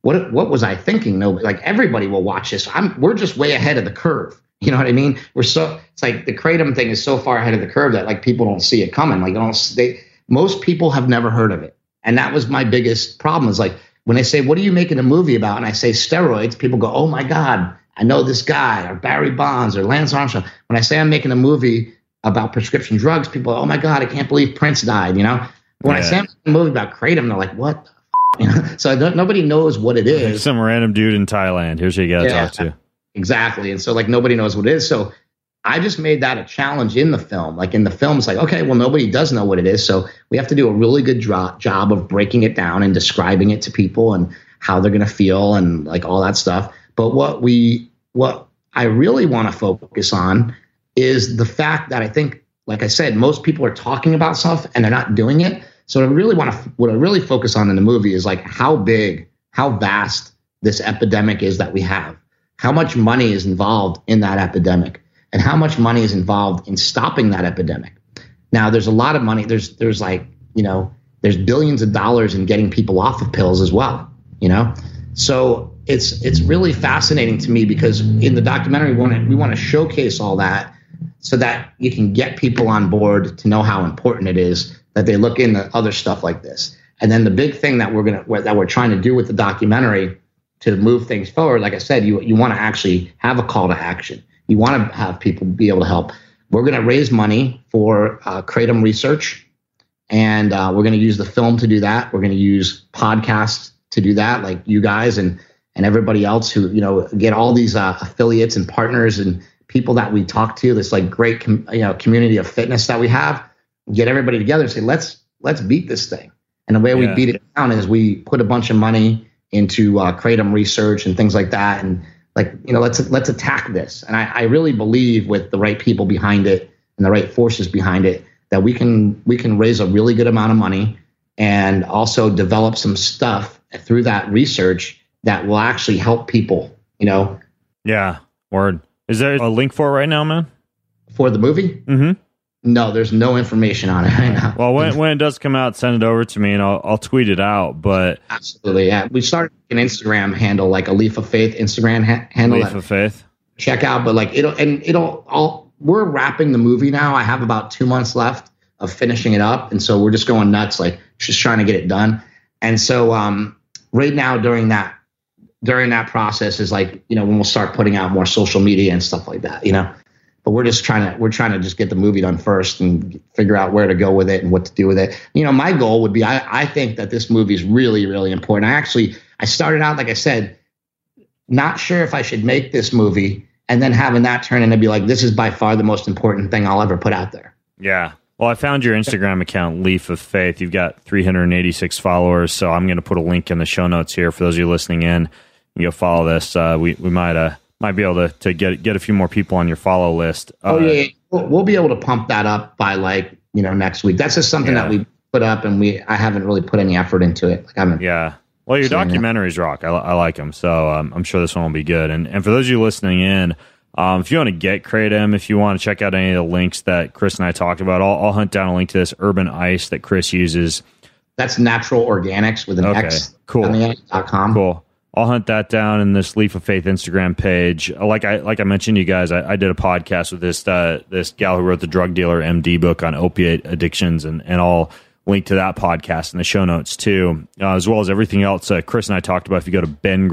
what was I thinking? No, like everybody will watch this. We're just way ahead of the curve. You know what I mean? It's like the Kratom thing is so far ahead of the curve that like people don't see it coming. Like most people have never heard of it. And that was my biggest problem is like when they say, what are you making a movie about? And I say steroids, people go, oh my God, I know this guy or Barry Bonds or Lance Armstrong. When I say I'm making a movie about prescription drugs, people, oh my God, I can't believe Prince died, you know? When I say I'm making a movie about Kratom, they're like, what the f-? You know? So nobody knows what it is. Some random dude in Thailand. Here's who you got to talk to. Exactly. And so like nobody knows what it is. So I just made that a challenge in the film. Like in the film, it's like, okay, well, nobody does know what it is. So we have to do a really good job of breaking it down and describing it to people and how they're going to feel and like all that stuff. But what I really want to focus on is the fact that I think, like I said, most people are talking about stuff and they're not doing it. So what I really focus on in the movie is like how big, how vast this epidemic is that we have, how much money is involved in that epidemic, and how much money is involved in stopping that epidemic. Now, there's a lot of money. There's like, you know, there's billions of dollars in getting people off of pills as well, you know? So it's really fascinating to me because in the documentary, we want to showcase all that so that you can get people on board to know how important it is that they look into other stuff like this. And then the big thing that we're trying to do with the documentary to move things forward, like I said, you want to actually have a call to action. You want to have people be able to help. We're going to raise money for Kratom research, and we're going to use the film to do that. We're going to use podcasts to do that, like you guys and everybody else who, you know, get all these affiliates and partners and people that we talk to. This like great community of fitness that we have. Get everybody together and say, let's beat this thing. And the way we beat it down is we put a bunch of money into Kratom research and things like that. And like, you know, let's attack this. And I really believe with the right people behind it and the right forces behind it, that we can raise a really good amount of money and also develop some stuff through that research that will actually help people, you know? Yeah. Word. Is there a link for it right now, man? For the movie? Mm-hmm. No, there's no information on it right now. Well, when it does come out, send it over to me and I'll tweet it out. But absolutely, yeah. We started an Instagram handle, like a Leaf of Faith Instagram handle. Leaf of Faith. Check out, but like we're wrapping the movie now. I have about 2 months left of finishing it up, and so we're just going nuts, like just trying to get it done. And so right now during that process is like, you know, when we'll start putting out more social media and stuff like that, you know. But we're trying to just get the movie done first and figure out where to go with it and what to do with it. You know, my goal would be, I think that this movie is really, really important. I started out, like I said, not sure if I should make this movie and then having that turn into be like, this is by far the most important thing I'll ever put out there. Yeah. Well, I found your Instagram account, Leaf of Faith. You've got 386 followers. So I'm going to put a link in the show notes here for those of you listening in. You go follow this. We might be able to get a few more people on your follow list. Yeah. We'll be able to pump that up by like, you know, next week. That's just something that we put up and I haven't really put any effort into it. Like well, your documentaries rock. I like them. So I'm sure this one will be good. And for those of you listening in, if you want to get Kratom, if you want to check out any of the links that Chris and I talked about, I'll hunt down a link to this Urban Ice that Chris uses. That's Natural Organics with an X. Cool. .com. Cool. I'll hunt that down in this Leaf of Faith Instagram page. Like I mentioned to you guys, I did a podcast with this gal who wrote the Drug Dealer MD book on opiate addictions, and I'll link to that podcast in the show notes too, as well as everything else Chris and I talked about. If you go to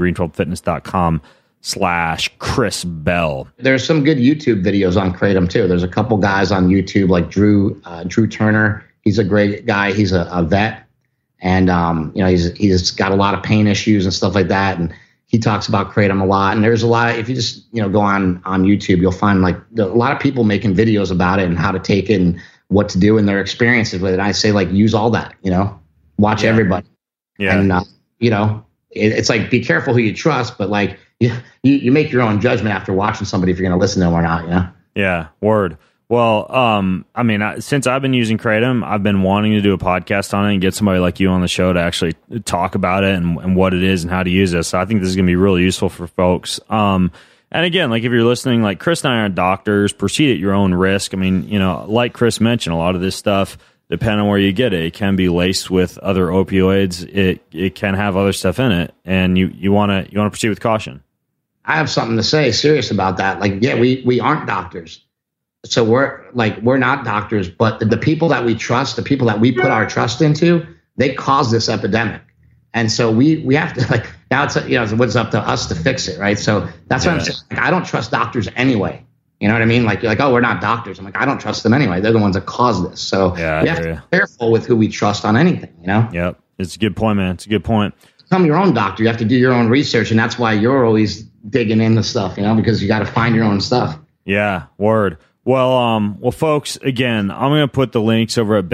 bengreenfeldfitness.com/Chris Bell. There's some good YouTube videos on Kratom too. There's a couple guys on YouTube like Drew Turner. He's a great guy. He's a vet. And, you know, he's got a lot of pain issues and stuff like that. And he talks about Kratom a lot. And there's a lot, if you just, you know, go on YouTube, you'll find like a lot of people making videos about it and how to take it and what to do and their experiences with it. I say, like, use all that, you know, watch everybody. Yeah. And, you know, it's like, be careful who you trust, but like you make your own judgment after watching somebody if you're going to listen to them or not, you know? Yeah. Word. Well, I mean, since I've been using Kratom, I've been wanting to do a podcast on it and get somebody like you on the show to actually talk about it and what it is and how to use it. So I think this is going to be really useful for folks. And again, like if you're listening, like Chris and I aren't doctors, proceed at your own risk. I mean, you know, like Chris mentioned, a lot of this stuff depending on where you get it. It can be laced with other opioids. It can have other stuff in it, and you want to proceed with caution. I have something to say serious about that. Like, yeah, we aren't doctors. So we're not doctors, but the people that we trust, the people that we put our trust into, they cause this epidemic. And so we have to, like, now it's, what's up to us to fix it, right? So that's what I'm saying. Like, I don't trust doctors anyway. You know what I mean? Like, you're like, oh, we're not doctors. I'm like, I don't trust them anyway. They're the ones that cause this. So we have to be careful with who we trust on anything, you know? Yep. It's a good point, man. It's a good point. Become your own doctor. You have to do your own research, and that's why you're always digging into stuff, because you got to find your own stuff. Yeah, word. Well, folks, again, I'm going to put the links over at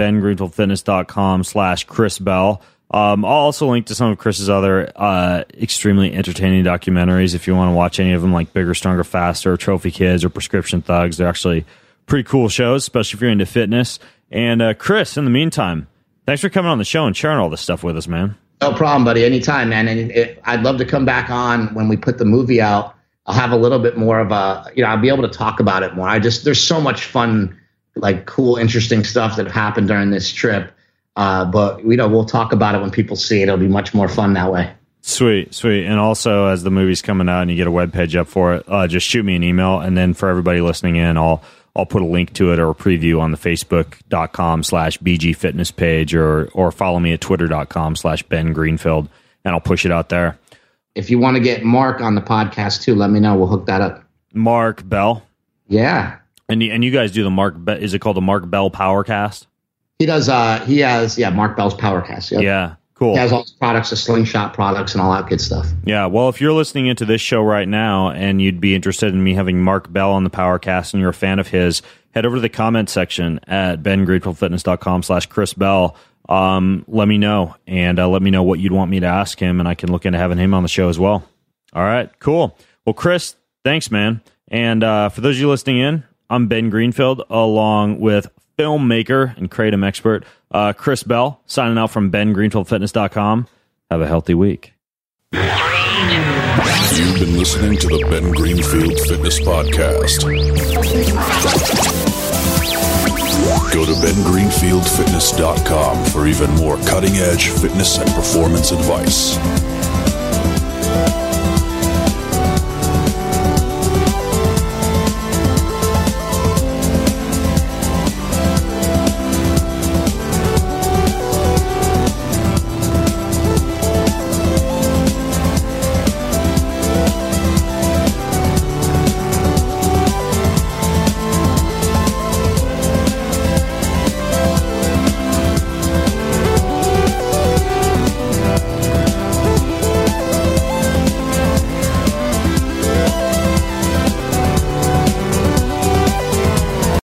bengreenfieldfitness.com/Chris Bell. I'll also link to some of Chris's other extremely entertaining documentaries if you want to watch any of them, like Bigger, Stronger, Faster, Trophy Kids, or Prescription Thugs. They're actually pretty cool shows, especially if you're into fitness. And Chris, in the meantime, thanks for coming on the show and sharing all this stuff with us, man. No problem, buddy. Anytime, man. And I'd love to come back on when we put the movie out. I'll have a little bit more of I'll be able to talk about it more. There's so much fun, like, cool, interesting stuff that happened during this trip. But we'll talk about it when people see it. It'll be much more fun that way. Sweet. And also, as the movie's coming out and you get a webpage up for it, just shoot me an email. And then for everybody listening in, I'll put a link to it or a preview on the Facebook.com/BG Fitness page or follow me at Twitter.com/Ben Greenfield, and I'll push it out there. If you want to get Mark on the podcast too, let me know. We'll hook that up. Mark Bell. Yeah. And you guys do is it called the Mark Bell Powercast? He does. He has Mark Bell's Powercast. Yep. Yeah. Cool. He has all his products, the Slingshot products, and all that good stuff. Yeah, well, if you're listening into this show right now and you'd be interested in me having Mark Bell on the Powercast and you're a fan of his, head over to the comment section at bengreenfieldfitness.com/Chris Bell. Let me know, and let me know what you'd want me to ask him, and I can look into having him on the show as well. All right, cool. Well, Chris, thanks, man. And for those of you listening in, I'm Ben Greenfield, along with filmmaker and kratom expert Chris Bell, signing out from bengreenfieldfitness.com. Have a healthy week. You've been listening to the Ben Greenfield Fitness Podcast. Go to bengreenfieldfitness.com for even more cutting-edge fitness and performance advice.